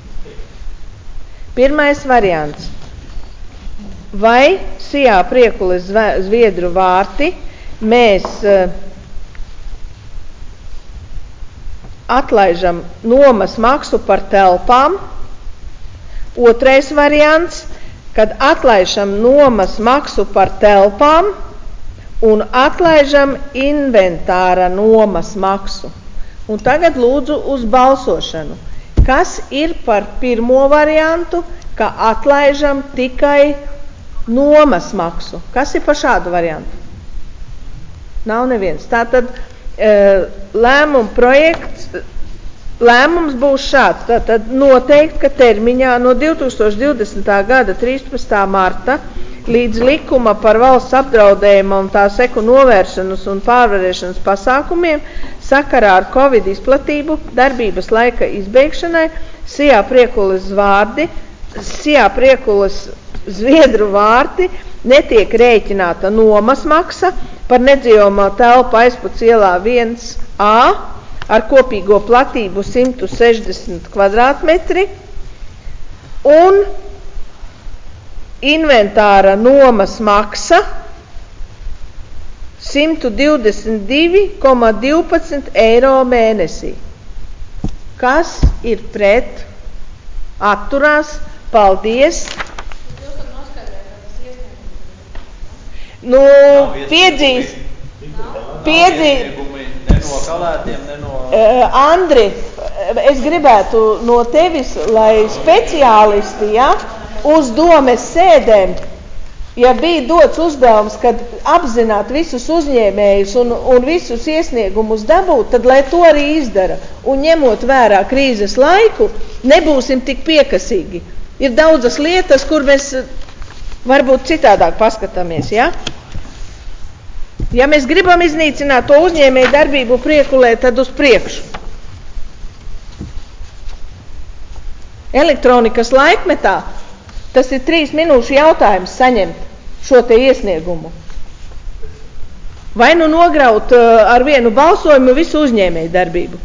Pirmais variants. Vai Sijā Priekules Zviedru vārti mēs uh, atlaižam nomas maksu par telpām? Otrais variants, kad atlaižam nomas maksu par telpām un atlaižam inventāra nomas maksu. Un tagad lūdzu uz balsošanu. Kas ir par pirmo variantu, ka atlaižam tikai nomas maksu? Kas ir par šādu variantu? Nav neviens. Tātad lēmuma projekts, lēmums būs šāds. Tātad noteikti, ka termiņā no divi tūkstoši divdesmitā gada trīspadsmitā marta līdz likuma par valsts apdraudējuma un tā seku novēršanas un pārvarēšanas pasākumiem sakarā ar Covid izplatību darbības laika izbeigšanai Sijā Priekules vārdi, Sijā Priekules Zviedru vārti netiek rēķināta nomas maksa par nedzīvojamo telpu Aizpuc ielā viens A ar kopīgo platību simt sešdesmit kvadrātmetri un inventāra nomas maksa simt divdesmit divi komats divpadsmit eiro mēnesī. Kas ir pret? Atturās? Paldies! Nu, piedzīs, piedzīs, uh, Andri, es gribētu no tevis, lai speciālisti, ja, uz domes sēdēm, ja bija dots uzdevums, kad apzināt visus uzņēmējus un, un visus iesniegumus dabūt, tad lai to arī izdara. Un ņemot vērā krīzes laiku, nebūsim tik piekasīgi. Ir daudzas lietas, kur mēs varbūt citādāk paskatāmies, ja? Ja mēs gribam iznīcināt to uzņēmēju darbību Priekulē, tad uz priekšu. Elektronikas laikmetā tas ir trīs minūšu jautājums saņemt šo te iesniegumu. Vai nu nograut ar vienu balsojumu visu uzņēmēju darbību.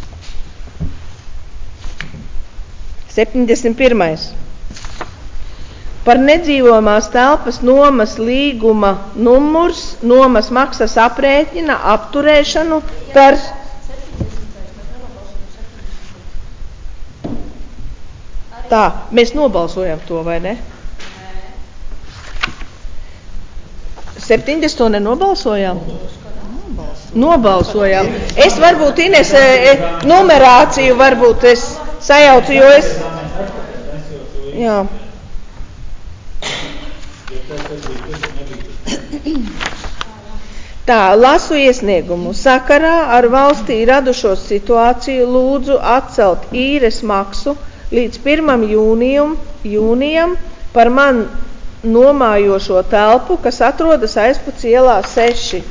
septiņdesmit pirmais. Par nedzīvojamās telpas nomas līguma numurs, nomas maksas aprēķina, apturēšanu par... Tā, mēs nobalsojam to, vai ne? septiņdesmit nenobalsojām? Nobalsojām. Es varbūt, Ines, numerāciju varbūt es sajaucu, jo es... Jā. Tā, lasu iesniegumu. Sakarā ar valstī radušo situāciju lūdzu atcelt īres maksu līdz pirmam jūnijam, jūnijam par man nomājošo telpu, kas atrodas Aizputs ielā seši.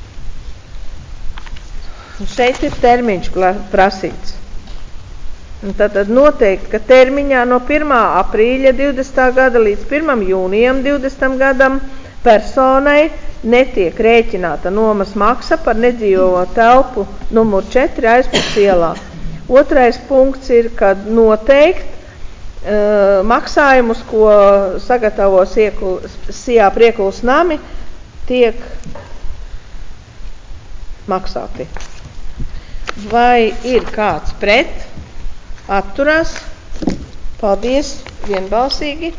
Un šeit ir termiņš prasīts. Un tad, tad noteikti, ka termiņā no pirmā aprīļa divdesmitā gada līdz pirmam jūnijam divdesmitam gadam personai netiek rēķināta nomas maksa par nedzīvo telpu numur četri Aizputs ielā. Otrais punkts ir, kad noteikti uh, maksājumus, ko sagatavo Sijā Priekulas nami, tiek maksāti. Vai ir kāds pret? Atturās. Paldies, vienbalsīgi.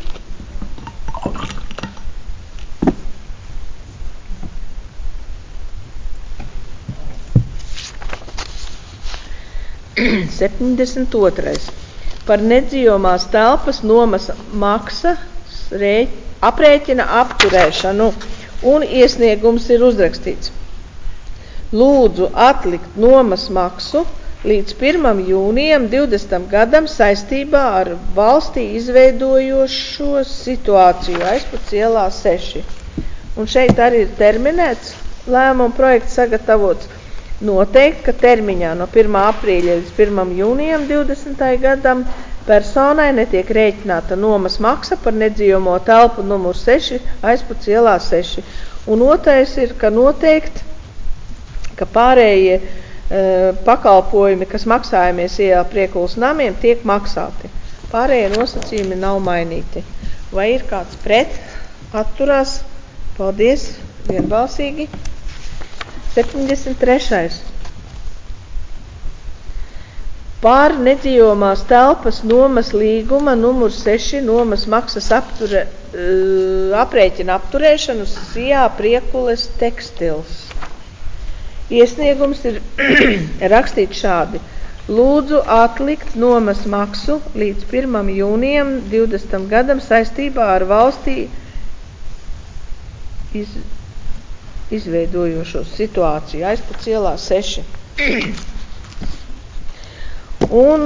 septiņdesmit otrais. Par nedzīvomās telpas nomas maksas rēķ, aprēķina apturēšanu un iesniegums ir uzrakstīts. Lūdzu atlikt nomas maksu līdz pirmam jūnijam divdesmitam gadam saistībā ar valstī izveidojošo situāciju Aizputs ielā seši. Un šeit arī ir terminēts lēmuma projekts sagatavots. Noteikti, ka termiņā no pirmā aprīļa līdz pirmam jūnijam divdesmitam gadam personai netiek rēķināta nomas maksa par nedzīvomo telpu numur seši Aizputs ielā seši. Un otrais ir, ka noteikti, ka pārējie pakalpojumi, kas maksājamies Sijā Priekulas namiem, tiek maksāti. Pārējie nosacījumi nav mainīti. Vai ir kāds pret? Atturās? Paldies, vienbalsīgi. septiņdesmit trešais. Pār nedzīvomās telpas nomas līguma numur seši nomas maksas apture, aprēķina apturēšanu Sijā Priekulas tekstils. Iesniegums ir rakstīts šādi. Lūdzu atlikt nomas maksu līdz pirmam jūnijam divdesmitam gadam saistībā ar valstī iz, izveidojošo situāciju Aizputs ielā seši. Un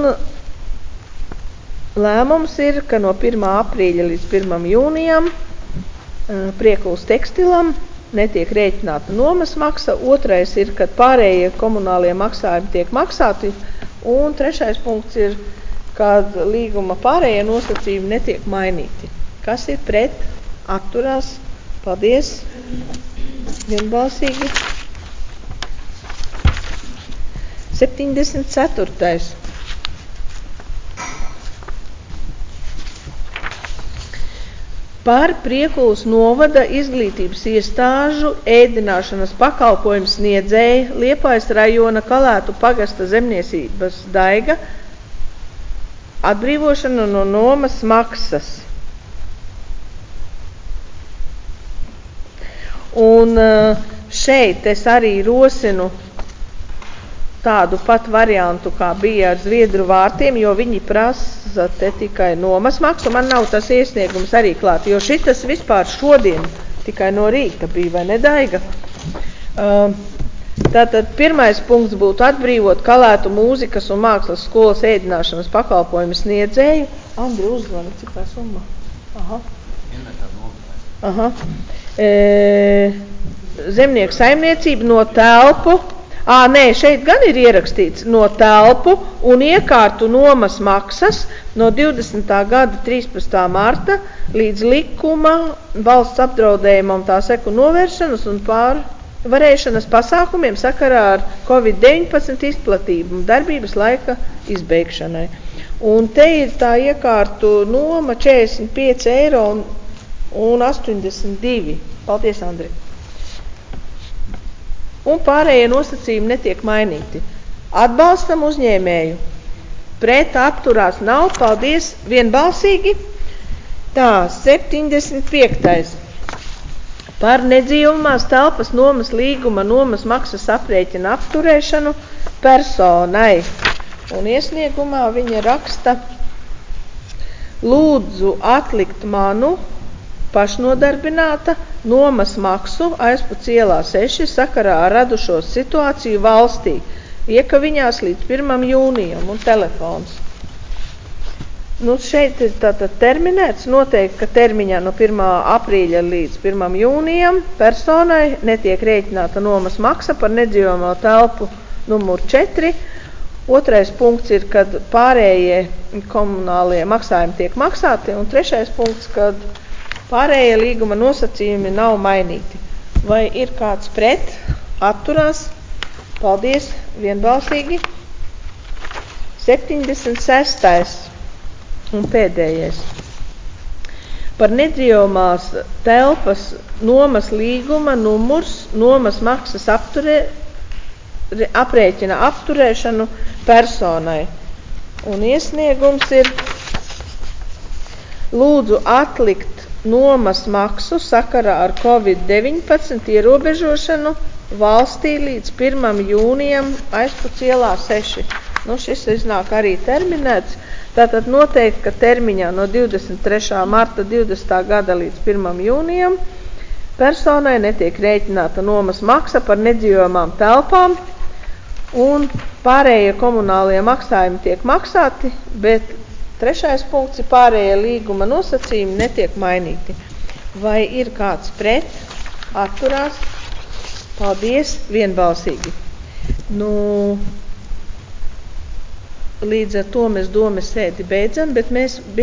lēmums ir, ka no pirmā aprīļa līdz pirmam jūnijam Priekulas tekstilam netiek rēķināta nomas maksa, otrais ir, kad pārējie komunālie maksājumi tiek maksāti, un trešais punkts ir, kad līguma pārējie nosacījumi netiek mainīti. Kas ir pret? Atturās? Paldies! Vienbalsīgi. septiņdesmit ceturtais. Par Priekulas novada izglītības iestāžu ēdināšanas pakalpojumu sniedzēja Liepājas rajona Kalētu pagasta zemniecības daiga atbrīvošanu no nomas maksas. Un šeit es arī rosinu tādu pat variantu, kā bija ar Zviedru vārtiem, jo viņi prasa te tikai nomas maksu. Man nav tas iesniegums arī klāt, jo šitas vispār šodien tikai no rīta bija, vai ne, Daiga? Tātad pirmais punkts būtu atbrīvot Kalētu mūzikas un mākslas skolas ēdināšanas pakalpojumu sniedzēju. Andri, uzzvani, cik tā summa? Aha. Aha. E, zemnieku saimniecība no telpu. Ā, nē, šeit gan ir ierakstīts no telpu un iekārtu nomas maksas no divdesmitā gada trīspadsmitā marta līdz likuma valsts apdraudējumam tā seku novēršanas un pārvarēšanas pasākumiem sakarā ar covid deviņpadsmit izplatību un darbības laika izbeigšanai. Un te ir tā iekārtu noma četrdesmit pieci eiro un, un astoņdesmit divi. Paldies, Andri. Un pārējie nosacījumi netiek mainīti. Atbalstam uzņēmēju. Pret atturās nav. Paldies, vienbalsīgi. Tā, septiņdesmit piektais. Par nedzīvumās telpas nomas līguma nomas maksas aprēķina apturēšanu personai. Un iesniegumā viņa raksta: lūdzu atlikt manu pašnodarbināta nomas maksu Aizputs ielā seši sakarā ar radušo situāciju valstī, iekaviņās līdz pirmam jūnijam un telefons. Nu, šeit ir tātad terminēts, noteikti, ka termiņā no pirmā aprīļa līdz pirmam jūnijam personai netiek rēķināta nomas maksa par nedzīvojamo telpu numur četri. Otrais punkts ir, kad pārējie komunālie maksājumi tiek maksāti, un trešais punkts, kad pārējie līguma nosacījumi nav mainīti. Vai ir kāds pret? Atturās? Paldies, vienbalsīgi. septiņdesmit sestais un pēdējais. Par nedzīvojamās telpas nomas līguma numurs, nomas maksas apturē, aprēķina apturēšanu personai. Un iesniegums ir: lūdzu atlikt nomas maksu sakarā ar covid deviņpadsmit ierobežošanu valstī līdz pirmam jūnijam Aizputs ielā seši. Nu, šis iznāk arī terminēts. Tātad noteikti, ka termiņā no divdesmit trešā marta divdesmitā gada līdz pirmam jūnijam personai netiek rēķināta nomas maksa par nedzīvojamām telpām, un pārējie komunālie maksājumi tiek maksāti, bet trešais punkts ir pārējie līguma nosacījumi netiek mainīti. Vai ir kāds pret? Atturās? Paldies, vienbalsīgi. Nu, līdz ar to mēs domas sēdi beidzam, bet mēs